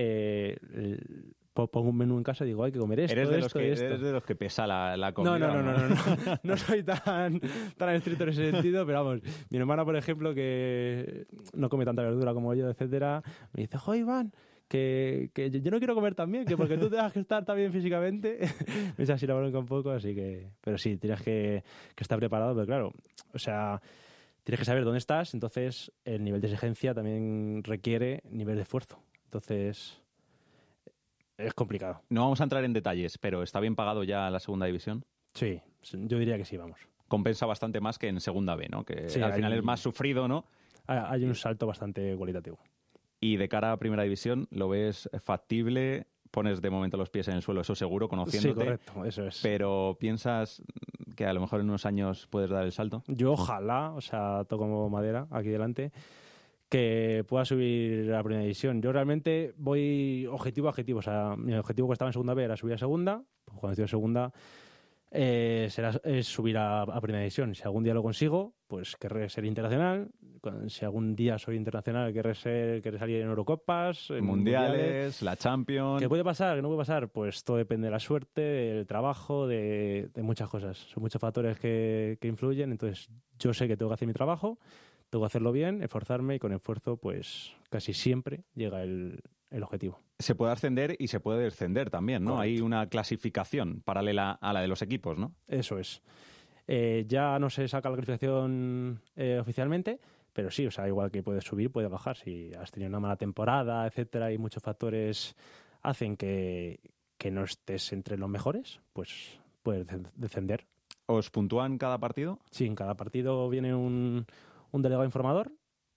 pongo un menú en casa y digo, hay que comer esto, esto. Eres de los que pesa la comida. No soy tan estricto en ese sentido, pero vamos, mi hermana, por ejemplo, que no come tanta verdura como yo, etcétera, me dice, joder, Iván, que yo no quiero comer tan bien, que porque tú tengas que estar tan bien físicamente, me echa así la bronca un poco, así que... Pero sí, tienes que estar preparado, pero claro, o sea... Tienes que saber dónde estás, entonces el nivel de exigencia también requiere nivel de esfuerzo. Entonces... es complicado. No vamos a entrar en detalles, pero ¿está bien pagado ya la segunda división? Sí, yo diría que sí, vamos. Compensa bastante más que en segunda B, ¿no? Que sí, al final es más sufrido, ¿no? Hay un salto bastante cualitativo. Y de cara a primera división, ¿lo ves factible? Pones de momento los pies en el suelo, eso seguro, conociéndote. Sí, correcto, eso es. Pero ¿piensas que a lo mejor en unos años puedes dar el salto? Yo ojalá, o sea, toco madera aquí delante, que pueda subir a primera división. Yo realmente voy objetivo a objetivo. O sea, mi objetivo que estaba en segunda B era subir a segunda. Pues cuando estoy en segunda es subir a primera división. Si algún día lo consigo, pues querré ser internacional. Si algún día soy internacional, querré salir en Eurocopas, en mundiales, la Champions. ¿Qué puede pasar? ¿Qué no puede pasar? Pues todo depende de la suerte, del trabajo, de muchas cosas. Son muchos factores que influyen. Entonces, yo sé que tengo que hacer mi trabajo, tengo que hacerlo bien, esforzarme, y con esfuerzo, pues casi siempre llega el objetivo. Se puede ascender y se puede descender también, ¿no? Correcto. Hay una clasificación paralela a la de los equipos, ¿no? Eso es. Ya no se saca la clasificación oficialmente, pero sí, o sea, igual que puedes subir, puedes bajar. Si has tenido una mala temporada, etcétera, y muchos factores hacen que no estés entre los mejores, pues puedes descender. ¿Os puntúan cada partido? Sí, en cada partido viene un delegado informador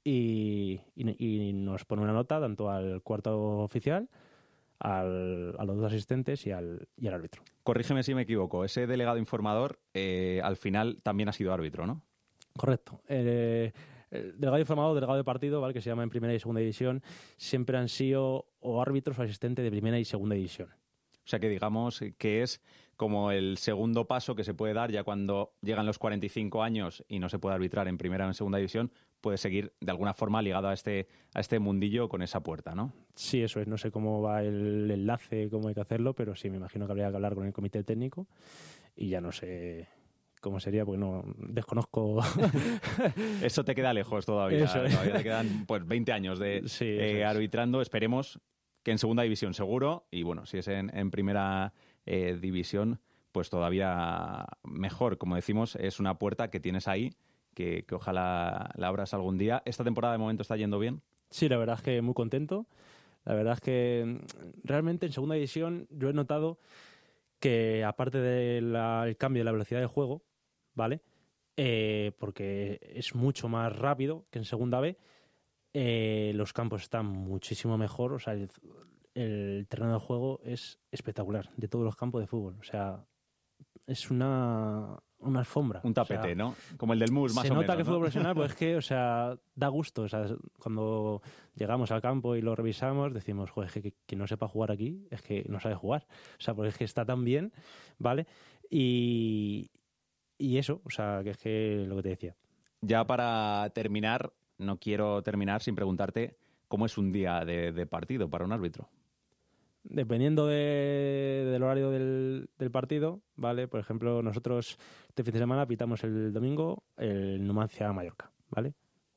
y nos pone una nota tanto al cuarto oficial, a los 2 asistentes y al árbitro. Corrígeme si me equivoco, ese delegado informador al final también ha sido árbitro, ¿no? Correcto. El delegado informador, delegado de partido, ¿vale?, que se llama en primera y segunda división, siempre han sido o árbitros o asistentes de primera y segunda división. O sea que digamos que es como el segundo paso que se puede dar ya cuando llegan los 45 años y no se puede arbitrar en primera o en segunda división, puede seguir de alguna forma ligado a este mundillo con esa puerta, ¿no? Sí, eso es. No sé cómo va el enlace, cómo hay que hacerlo, pero sí, me imagino que habría que hablar con el comité técnico y ya no sé cómo sería, porque no desconozco. Eso te queda lejos todavía. Eso es. Todavía te quedan pues 20 años de arbitrando. Esperemos que en segunda división seguro, y bueno, si es en primera división, pues todavía mejor. Como decimos, es una puerta que tienes ahí, que ojalá la abras algún día. ¿Esta temporada de momento está yendo bien? Sí, la verdad es que muy contento. La verdad es que realmente en segunda división yo he notado que aparte del cambio de la velocidad de juego, ¿vale? Porque es mucho más rápido que en segunda B, los campos están muchísimo mejor. O sea, el terreno de juego es espectacular, de todos los campos de fútbol. O sea, es una alfombra. Un tapete, o sea, ¿no? Como el del MUS, más o menos. Se nota que ¿no? fútbol profesional, pues es que, o sea, da gusto. O sea, cuando llegamos al campo y lo revisamos, decimos, joder, es que no sepa jugar aquí, es que no sabe jugar. O sea, porque es que está tan bien, ¿vale? Y eso, o sea, que es que lo que te decía. Ya para terminar, no quiero terminar sin preguntarte cómo es un día de partido para un árbitro. Dependiendo del horario del partido, ¿vale? Por ejemplo, nosotros este fin de semana pitamos el domingo el Numancia-Mallorca, ¿vale?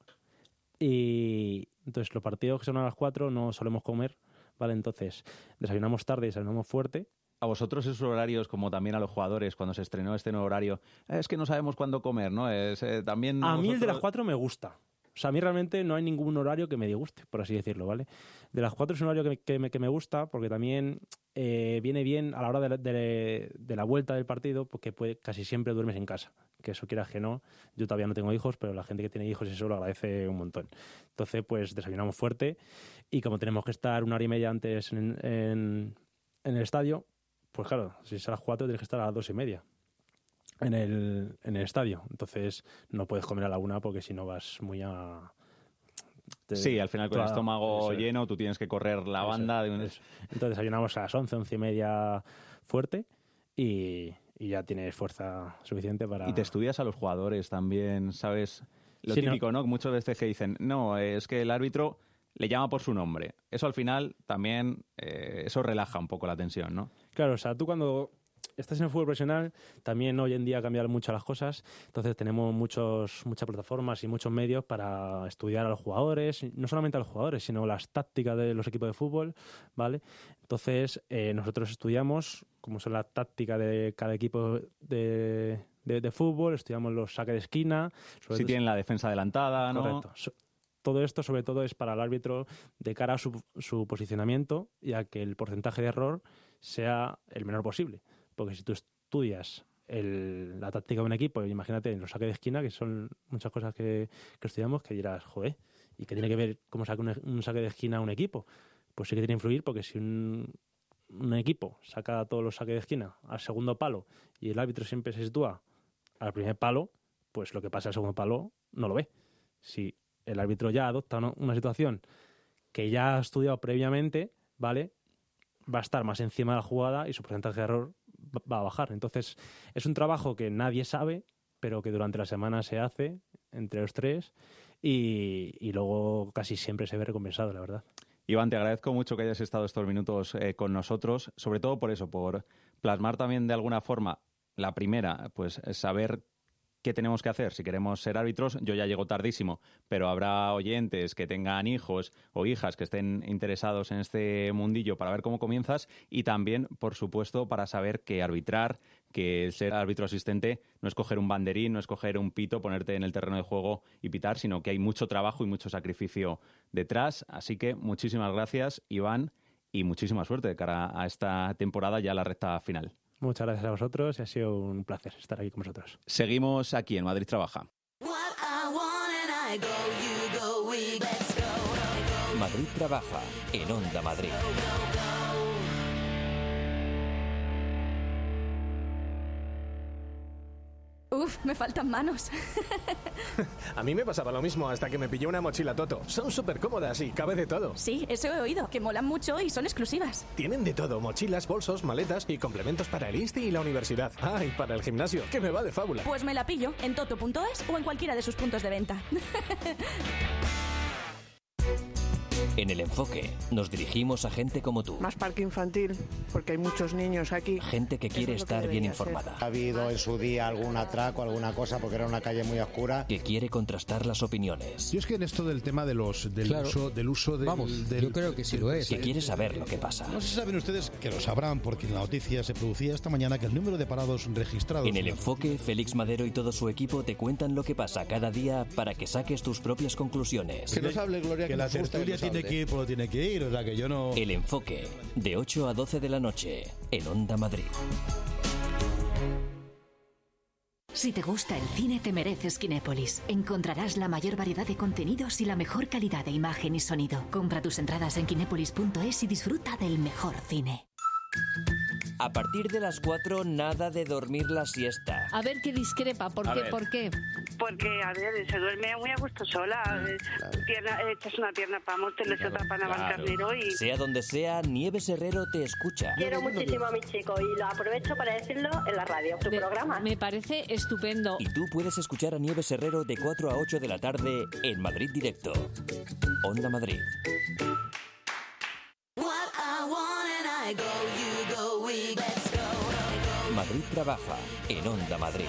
Y entonces los partidos que son a las 4 no solemos comer, ¿vale? Entonces desayunamos tarde y desayunamos fuerte. A vosotros esos horarios, como también a los jugadores, cuando se estrenó este nuevo horario, es que no sabemos cuándo comer, ¿no? También a mí el de las 4 me gusta. O sea, a mí realmente no hay ningún horario que me disguste, por así decirlo, ¿vale? De las 4 es un horario que me gusta porque también viene bien a la hora de la vuelta del partido, porque casi siempre duermes en casa. Que eso quieras que no. Yo todavía no tengo hijos, pero la gente que tiene hijos eso lo agradece un montón. Entonces, pues desayunamos fuerte y como tenemos que estar 1 hora y media antes en el estadio, pues claro, si es a las 4 tienes que estar a las 2:30. En el estadio. Entonces no puedes comer a la 1 porque si no vas muy a... Sí, al final con el estómago lleno tú tienes que correr la banda. Entonces desayunamos a las 11:30 fuerte y ya tienes fuerza suficiente para... Y te estudias a los jugadores también, ¿sabes? Lo típico, ¿no? Muchas veces que dicen, no, es que el árbitro le llama por su nombre. Eso al final también, eso relaja un poco la tensión, ¿no? Claro, o sea, tú cuando estás en el fútbol profesional, también hoy en día cambian mucho las cosas, entonces tenemos muchas plataformas y muchos medios para estudiar a los jugadores, no solamente a los jugadores, sino las tácticas de los equipos de fútbol, ¿vale? Entonces, nosotros estudiamos cómo son las tácticas de cada equipo de fútbol, estudiamos los saques de esquina. Si tienen la defensa adelantada, ¿no? Correcto. Todo esto, sobre todo, es para el árbitro de cara a su posicionamiento y a que el porcentaje de error sea el menor posible. Porque si tú estudias la táctica de un equipo, imagínate en los saques de esquina, que son muchas cosas que estudiamos, que dirás, joder, ¿y qué tiene que ver cómo saca un saque de esquina a un equipo? Pues sí que tiene que influir, porque si un equipo saca todos los saques de esquina al segundo palo y el árbitro siempre se sitúa al primer palo, pues lo que pasa al segundo palo no lo ve. Si el árbitro ya adopta una situación que ya ha estudiado previamente, ¿vale?, va a estar más encima de la jugada y su porcentaje de error va a bajar. Entonces, es un trabajo que nadie sabe, pero que durante la semana se hace entre los tres y luego casi siempre se ve recompensado, la verdad. Iván, te agradezco mucho que hayas estado estos minutos con nosotros, sobre todo por eso, por plasmar también de alguna forma la primera, pues saber qué tenemos que hacer si queremos ser árbitros. Yo ya llego tardísimo, pero habrá oyentes que tengan hijos o hijas que estén interesados en este mundillo para ver cómo comienzas y también, por supuesto, para saber que arbitrar, que ser árbitro asistente no es coger un banderín, no es coger un pito, ponerte en el terreno de juego y pitar, sino que hay mucho trabajo y mucho sacrificio detrás. Así que muchísimas gracias, Iván, y muchísima suerte de cara a esta temporada, ya la recta final. Muchas gracias a vosotros y ha sido un placer estar aquí con vosotros. Seguimos aquí en Madrid Trabaja. What I want and I go, you go, we Madrid trabaja en Onda Madrid. Uf, me faltan manos. A mí me pasaba lo mismo hasta que me pillé una mochila Toto. Son súper cómodas y cabe de todo. Sí, eso he oído, que molan mucho y son exclusivas. Tienen de todo, mochilas, bolsos, maletas y complementos para el insti y la universidad. Ah, y para el gimnasio, que me va de fábula. Pues me la pillo en toto.es o en cualquiera de sus puntos de venta. En El Enfoque nos dirigimos a gente como tú. Más parque infantil, porque hay muchos niños aquí. Gente que quiere estar bien informada. Ha habido en su día algún atraco, alguna cosa, porque era una calle muy oscura. Que quiere contrastar las opiniones. Yo es que en esto del tema del uso del... Vamos, yo creo que sí lo es. Que quiere saber lo que pasa. No sé si saben ustedes, que lo sabrán, porque en la noticia se producía esta mañana que el número de parados registrados... En El Enfoque, Félix Madero y todo su equipo te cuentan lo que pasa cada día para que saques tus propias conclusiones. Que nos hable, Gloria, que la tertulia tiene que ir por lo tiene que ir, o sea que yo no... El Enfoque, de 8 a 12 de la noche, en Onda Madrid. Si te gusta el cine, te mereces Kinépolis. Encontrarás la mayor variedad de contenidos y la mejor calidad de imagen y sonido. Compra tus entradas en kinépolis.es y disfruta del mejor cine. A partir de las 4, nada de dormir la siesta. A ver qué discrepa, ¿por qué? Porque, a ver, se duerme muy a gusto sola. Echas una pierna para Móstoles, otra para Navalcarnero y... Sea donde sea, Nieves Herrero te escucha. Quiero muchísimo a mi chico y lo aprovecho para decirlo en la radio, tu programa. Me parece estupendo. Y tú puedes escuchar a Nieves Herrero de 4 a 8 de la tarde en Madrid Directo. Onda Madrid. Madrid trabaja en Onda Madrid.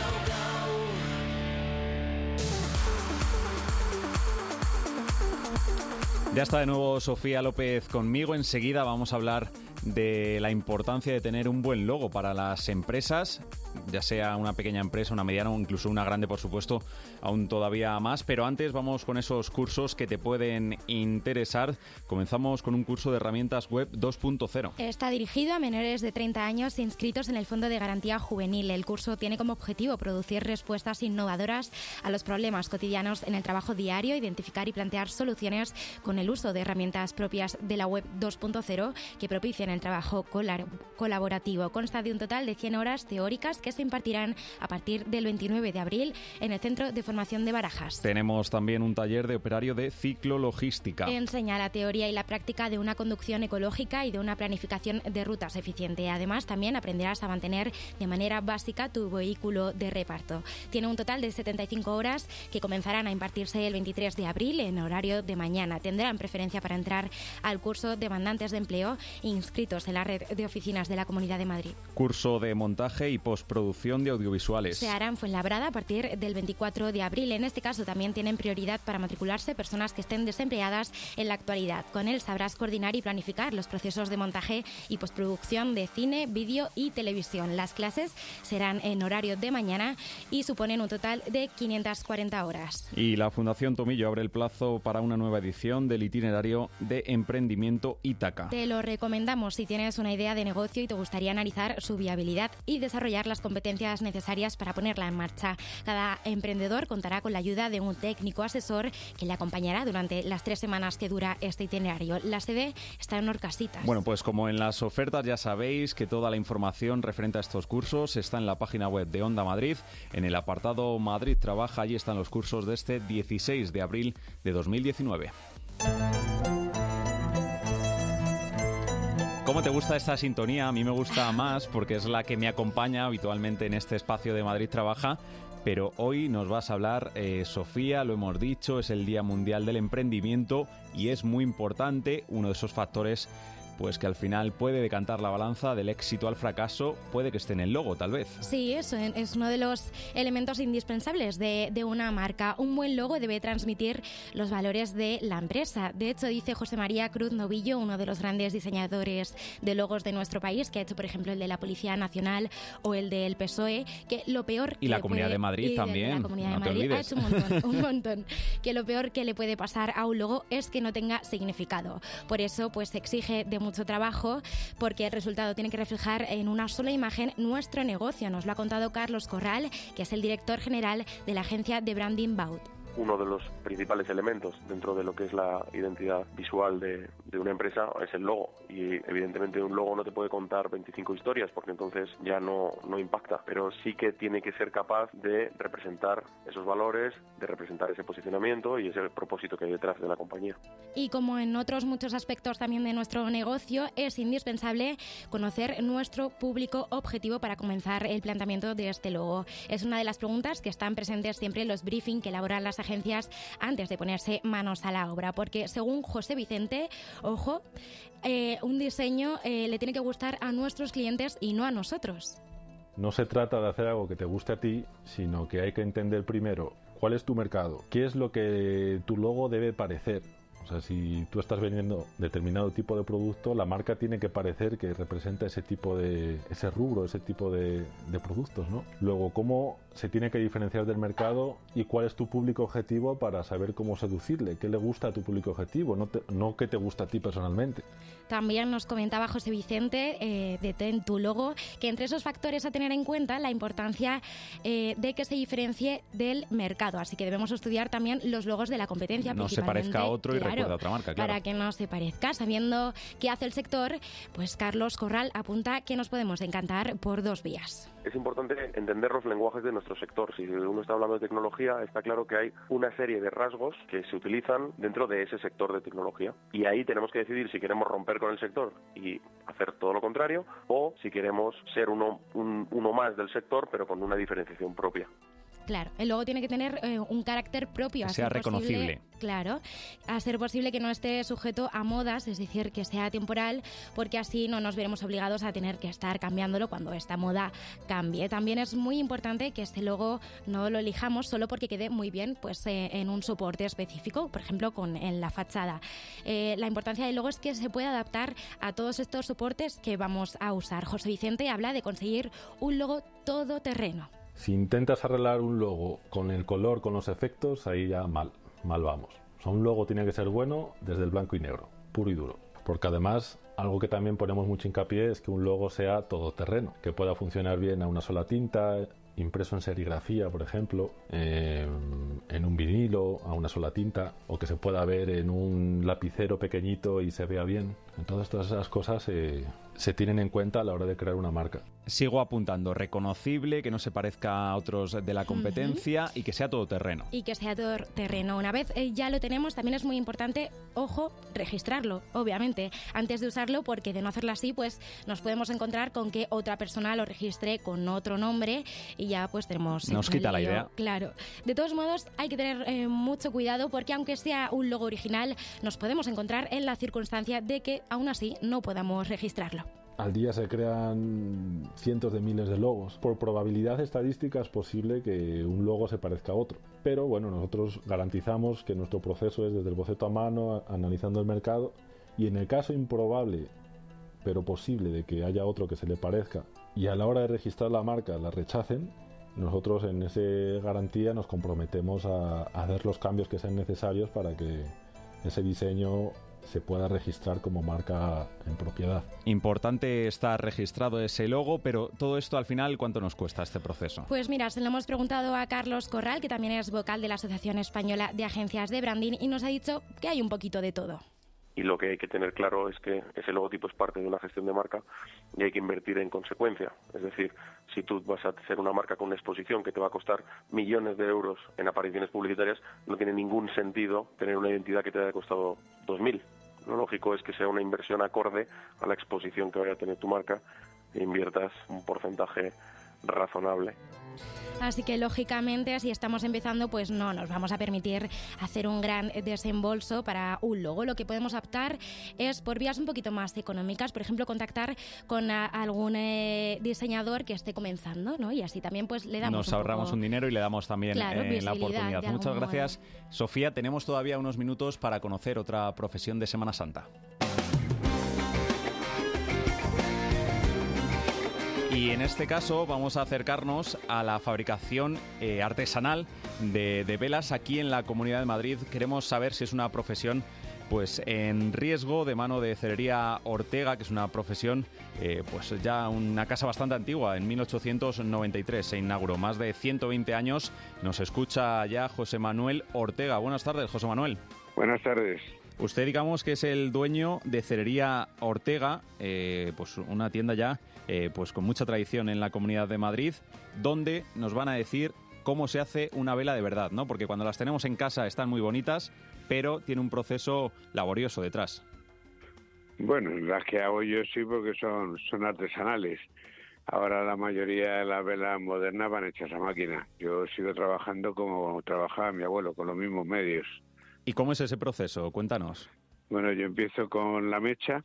Ya está de nuevo Sofía López conmigo. Enseguida vamos a hablar de la importancia de tener un buen logo para las empresas, ya sea una pequeña empresa, una mediana o incluso una grande, por supuesto, aún todavía más. Pero antes vamos con esos cursos que te pueden interesar. Comenzamos con un curso de herramientas web 2.0. Está dirigido a menores de 30 años inscritos en el Fondo de Garantía Juvenil. El curso tiene como objetivo producir respuestas innovadoras a los problemas cotidianos en el trabajo diario, identificar y plantear soluciones con el uso de herramientas propias de la web 2.0 que propician el trabajo colaborativo. Consta de un total de 100 horas teóricas que se impartirán a partir del 29 de abril en el Centro de Formación de Barajas. Tenemos también un taller de operario de ciclologística. Enseña la teoría y la práctica de una conducción ecológica y de una planificación de rutas eficiente. Además, también aprenderás a mantener de manera básica tu vehículo de reparto. Tiene un total de 75 horas que comenzarán a impartirse el 23 de abril en horario de mañana. Tendrán preferencia para entrar al curso demandantes de empleo inscritos en la red de oficinas de la Comunidad de Madrid. Curso de montaje y postproducción de audiovisuales. Se hará en Fuenlabrada a partir del 24 de abril. En este caso también tienen prioridad para matricularse personas que estén desempleadas en la actualidad. Con él sabrás coordinar y planificar los procesos de montaje y postproducción de cine, vídeo y televisión. Las clases serán en horario de mañana y suponen un total de 540 horas. Y la Fundación Tomillo abre el plazo para una nueva edición del itinerario de emprendimiento Ítaca. Te lo recomendamos si tienes una idea de negocio y te gustaría analizar su viabilidad y desarrollar las competencias necesarias para ponerla en marcha. Cada emprendedor contará con la ayuda de un técnico asesor que le acompañará durante las 3 semanas que dura este itinerario. La sede está en Orcasitas. Bueno, pues como en las ofertas ya sabéis que toda la información referente a estos cursos está en la página web de Onda Madrid, en el apartado Madrid Trabaja. Allí están los cursos de este 16 de abril de 2019. ¿Cómo te gusta esta sintonía? A mí me gusta más porque es la que me acompaña habitualmente en este espacio de Madrid Trabaja. Pero hoy nos vas a hablar, Sofía, lo hemos dicho, es el Día Mundial del Emprendimiento y es muy importante, uno de esos factores pues que al final puede decantar la balanza del éxito al fracaso, puede que esté en el logo, tal vez. Sí, eso es uno de los elementos indispensables de una marca. Un buen logo debe transmitir los valores de la empresa. De hecho, dice José María Cruz Novillo, uno de los grandes diseñadores de logos de nuestro país, que ha hecho, por ejemplo, el de la Policía Nacional o el del PSOE, que lo peor... Y la Comunidad de Madrid también, la Comunidad de Madrid ha hecho un montón, que lo peor que le puede pasar a un logo es que no tenga significado. Por eso, pues se exige de mucho trabajo, porque el resultado tiene que reflejar en una sola imagen nuestro negocio. Nos lo ha contado Carlos Corral, que es el director general de la agencia de branding Baud. uno de los principales elementos dentro de lo que es la identidad visual de una empresa es el logo, y evidentemente un logo no te puede contar 25 historias porque entonces ya no impacta, pero sí que tiene que ser capaz de representar esos valores, de representar ese posicionamiento y ese propósito que hay detrás de la compañía. Y como en otros muchos aspectos también de nuestro negocio, es indispensable conocer nuestro público objetivo para comenzar el planteamiento de este logo. Es una de las preguntas que están presentes siempre en los briefings que elaboran las agencias antes de ponerse manos a la obra, porque según José Vicente, ojo, un diseño le tiene que gustar a nuestros clientes y no a nosotros. No se trata de hacer algo que te guste a ti, sino que hay que entender primero cuál es tu mercado, qué es lo que tu logo debe parecer. O sea, si tú estás vendiendo determinado tipo de producto, la marca tiene que parecer que representa ese rubro, ese tipo de productos, ¿no? Luego, cómo se tiene que diferenciar del mercado y cuál es tu público objetivo para saber cómo seducirle, qué le gusta a tu público objetivo, no qué te gusta a ti personalmente. También nos comentaba José Vicente de tu logo que entre esos factores a tener en cuenta la importancia de que se diferencie del mercado. Así que debemos estudiar también los logos de la competencia. No se parezca a otro y recuerda a otra marca, claro. Para que no se parezca. Sabiendo qué hace el sector, pues Carlos Corral apunta que nos podemos encantar por 2 vías. Es importante entender los lenguajes de nuestro sector. Si uno está hablando de tecnología, está claro que hay una serie de rasgos que se utilizan dentro de ese sector de tecnología. Y ahí tenemos que decidir si queremos romper con el sector y hacer todo lo contrario, o si queremos ser uno más del sector, pero con una diferenciación propia. Claro, el logo tiene que tener un carácter propio. Que sea reconocible. Claro, a ser posible que no esté sujeto a modas, es decir, que sea temporal, porque así no nos veremos obligados a tener que estar cambiándolo cuando esta moda cambie. También es muy importante que este logo no lo elijamos solo porque quede muy bien pues, en un soporte específico, por ejemplo, en la fachada. La importancia del logo es que se pueda adaptar a todos estos soportes que vamos a usar. José Vicente habla de conseguir un logo todoterreno. Si intentas arreglar un logo con el color, con los efectos, ahí ya mal vamos. O sea, un logo tiene que ser bueno desde el blanco y negro, puro y duro. Porque además, algo que también ponemos mucho hincapié es que un logo sea todoterreno, que pueda funcionar bien a una sola tinta, impreso en serigrafía, por ejemplo, en un vinilo, a una sola tinta, o que se pueda ver en un lapicero pequeñito y se vea bien. Entonces, todas esas cosas se tienen en cuenta a la hora de crear una marca. Sigo apuntando, reconocible, que no se parezca a otros de la competencia y que sea todoterreno. Y que sea todoterreno. Una vez ya lo tenemos, también es muy importante, ojo, registrarlo, obviamente, antes de usarlo, porque de no hacerlo así, pues nos podemos encontrar con que otra persona lo registre con otro nombre y ya pues tenemos... Nos quita la idea. Claro. De todos modos, hay que tener mucho cuidado porque aunque sea un logo original, nos podemos encontrar en la circunstancia de que aún así no podamos registrarlo. Al día se crean cientos de miles de logos. Por probabilidad estadística es posible que un logo se parezca a otro. Pero bueno, nosotros garantizamos que nuestro proceso es desde el boceto a mano, analizando el mercado, y en el caso improbable, pero posible, de que haya otro que se le parezca, y a la hora de registrar la marca la rechacen, nosotros en esa garantía nos comprometemos a hacer los cambios que sean necesarios para que ese diseño se pueda registrar como marca en propiedad. Importante estar registrado ese logo, pero todo esto al final, ¿cuánto nos cuesta este proceso? Pues mira, se lo hemos preguntado a Carlos Corral, que también es vocal de la Asociación Española de Agencias de Branding, y nos ha dicho que hay un poquito de todo. Y lo que hay que tener claro es que ese logotipo es parte de una gestión de marca y hay que invertir en consecuencia. Es decir, si tú vas a hacer una marca con una exposición que te va a costar millones de euros en apariciones publicitarias, no tiene ningún sentido tener una identidad que te haya costado 2.000. Lo lógico es que sea una inversión acorde a la exposición que vaya a tener tu marca e inviertas un porcentaje razonable. Así que, lógicamente, si estamos empezando, pues no nos vamos a permitir hacer un gran desembolso para un logo. Lo que podemos optar es por vías un poquito más económicas, por ejemplo, contactar con algún diseñador que esté comenzando, ¿no? Y así también pues le damos nos ahorramos un dinero y le damos también la oportunidad. Muchas gracias, Sofía. Tenemos todavía unos minutos para conocer otra profesión de Semana Santa. Y en este caso vamos a acercarnos a la fabricación artesanal de velas aquí en la Comunidad de Madrid. Queremos saber si es una profesión pues en riesgo, de mano de Cerería Ortega, que es una profesión, pues ya una casa bastante antigua. En 1893 se inauguró, más de 120 años. Nos escucha ya José Manuel Ortega. Buenas tardes, José Manuel. Buenas tardes. Usted, digamos que es el dueño de Cerería Ortega, pues una tienda ya pues con mucha tradición en la Comunidad de Madrid, donde nos van a decir cómo se hace una vela de verdad, ¿no? Porque cuando las tenemos en casa están muy bonitas, pero tiene un proceso laborioso detrás. Bueno, las que hago yo sí, porque son artesanales. Ahora la mayoría de las velas modernas van hechas a máquina. Yo sigo trabajando como trabajaba mi abuelo, con los mismos medios. ¿Y cómo es ese proceso? Cuéntanos. Bueno, yo empiezo con la mecha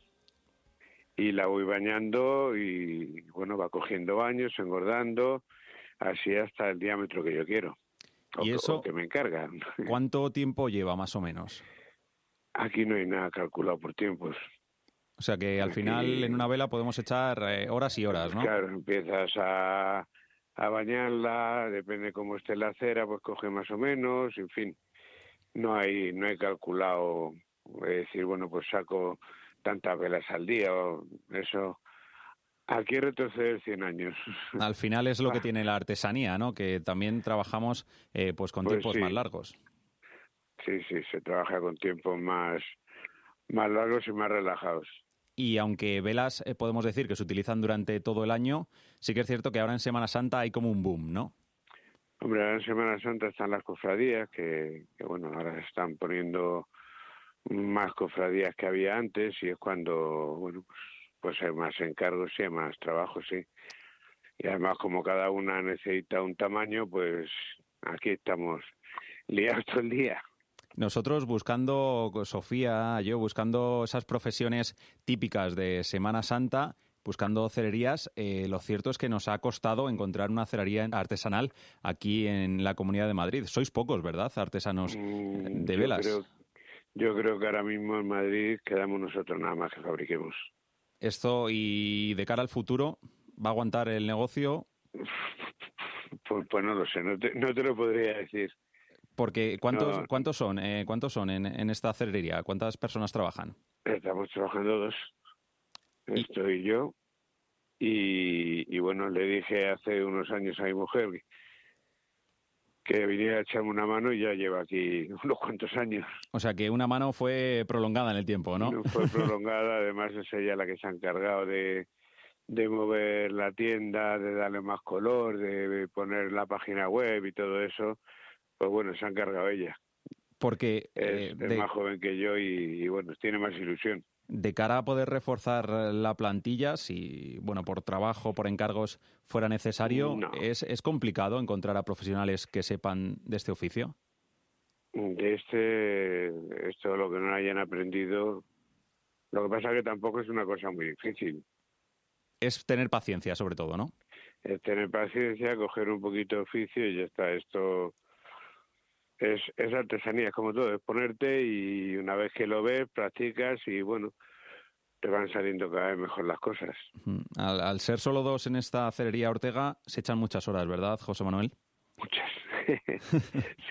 y la voy bañando y, bueno, va cogiendo baños, engordando, así hasta el diámetro que yo quiero. ¿Y eso que me encargan? ¿Cuánto tiempo lleva, más o menos? Aquí no hay nada calculado por tiempos. O sea que al final en una vela podemos echar horas y horas, ¿no? Claro, empiezas a bañarla, depende cómo esté la cera, pues coge más o menos, en fin. No hay calculado, decir, bueno, pues saco tantas velas al día, o eso. Aquí retroceder 100 años. Al final es lo que tiene la artesanía, ¿no? Que también trabajamos pues con tiempos más largos. Sí, se trabaja con tiempos más largos y más relajados. Y aunque velas podemos decir que se utilizan durante todo el año, sí que es cierto que ahora en Semana Santa hay como un boom, ¿no? Hombre, ahora en Semana Santa están las cofradías, que bueno, ahora se están poniendo más cofradías que había antes, y es cuando, bueno, pues hay más encargos y hay más trabajo, sí. Y además, como cada una necesita un tamaño, pues aquí estamos liados todo el día. Nosotros buscando, Sofía, yo buscando esas profesiones típicas de Semana Santa, buscando cererías, lo cierto es que nos ha costado encontrar una cerería artesanal aquí en la Comunidad de Madrid. Sois pocos, ¿verdad?, artesanos de velas. Yo creo que ahora mismo en Madrid quedamos nosotros nada más que fabriquemos. Esto, y de cara al futuro, ¿va a aguantar el negocio? Pues no lo sé, no te lo podría decir. Porque ¿cuántos son en esta cerería? ¿Cuántas personas trabajan? Estamos trabajando 2. Estoy yo y bueno, le dije hace unos años a mi mujer que viniera a echarme una mano, y ya lleva aquí unos cuantos años. O sea que una mano fue prolongada en el tiempo, ¿no? Fue prolongada, además es ella la que se ha encargado de mover la tienda, de darle más color, de poner la página web y todo eso. Pues bueno, se ha encargado ella. Porque es más joven que yo y bueno, tiene más ilusión. De cara a poder reforzar la plantilla, si bueno, por trabajo, por encargos fuera necesario, no. ¿Es complicado encontrar a profesionales que sepan de este oficio? Esto lo que no hayan aprendido. Lo que pasa es que tampoco es una cosa muy difícil. Es tener paciencia, sobre todo, ¿no? Es tener paciencia, coger un poquito de oficio y ya está. Esto es artesanía, es como todo, es ponerte, y una vez que lo ves, practicas y bueno, te van saliendo cada vez mejor las cosas. Al ser solo 2 en esta cerería Ortega, se echan muchas horas, ¿verdad, José Manuel? Muchas.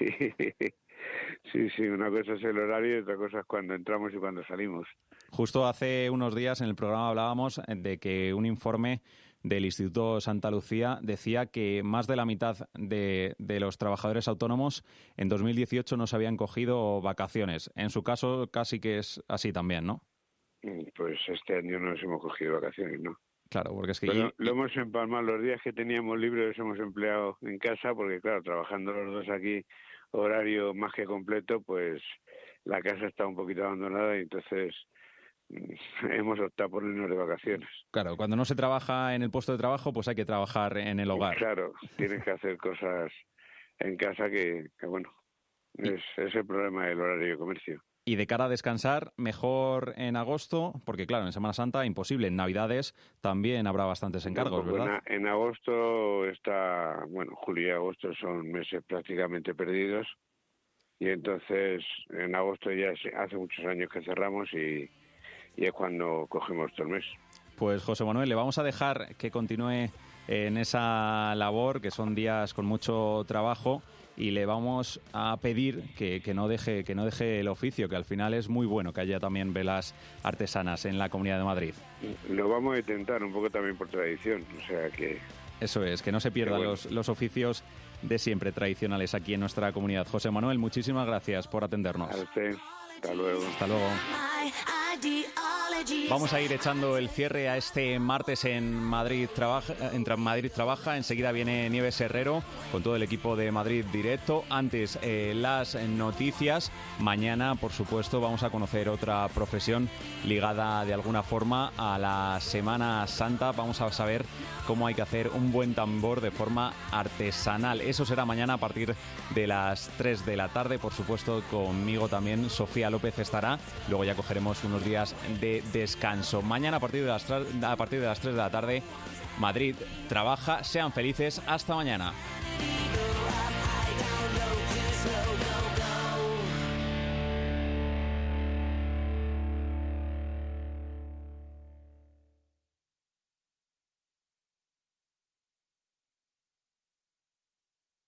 Sí, una cosa es el horario y otra cosa es cuando entramos y cuando salimos. Justo hace unos días en el programa hablábamos de que un informe del Instituto Santa Lucía decía que más de la mitad de los trabajadores autónomos en 2018 no se habían cogido vacaciones. En su caso casi que es así también, ¿no? Pues este año no nos hemos cogido vacaciones, ¿no? Claro, porque es que... Pero lo hemos empalmado, los días que teníamos libres los hemos empleado en casa, porque claro, trabajando los 2 aquí, horario más que completo, pues la casa está un poquito abandonada y entonces hemos optado por irnos de vacaciones. Claro, cuando no se trabaja en el puesto de trabajo, pues hay que trabajar en el hogar. Claro, tienes que hacer cosas en casa que bueno, es el problema del horario de comercio. Y de cara a descansar, mejor en agosto, porque claro, en Semana Santa imposible, en Navidades también habrá bastantes encargos, ¿verdad? En agosto está, bueno, julio y agosto son meses prácticamente perdidos, y entonces en agosto ya hace muchos años que cerramos y es cuando cogemos todo el mes. Pues José Manuel, le vamos a dejar que continúe en esa labor, que son días con mucho trabajo, y le vamos a pedir que no deje el oficio, que al final es muy bueno que haya también velas artesanas en la Comunidad de Madrid. Lo vamos a intentar un poco también por tradición, o sea que... Eso es, que no se pierdan los oficios de siempre tradicionales aquí en nuestra comunidad. José Manuel, muchísimas gracias por atendernos. A usted, hasta luego. Hasta luego. Vamos a ir echando el cierre a este martes en Madrid Trabaja. Enseguida viene Nieves Herrero con todo el equipo de Madrid Directo. Antes, las noticias. Mañana, por supuesto, vamos a conocer otra profesión ligada de alguna forma a la Semana Santa. Vamos a saber cómo hay que hacer un buen tambor de forma artesanal. Eso será mañana a partir de las 3 de la tarde. Por supuesto, conmigo también Sofía López estará. Luego ya cogeremos unos días de descanso. Mañana a partir de las 3 de la tarde, Madrid Trabaja. Sean felices. Hasta mañana.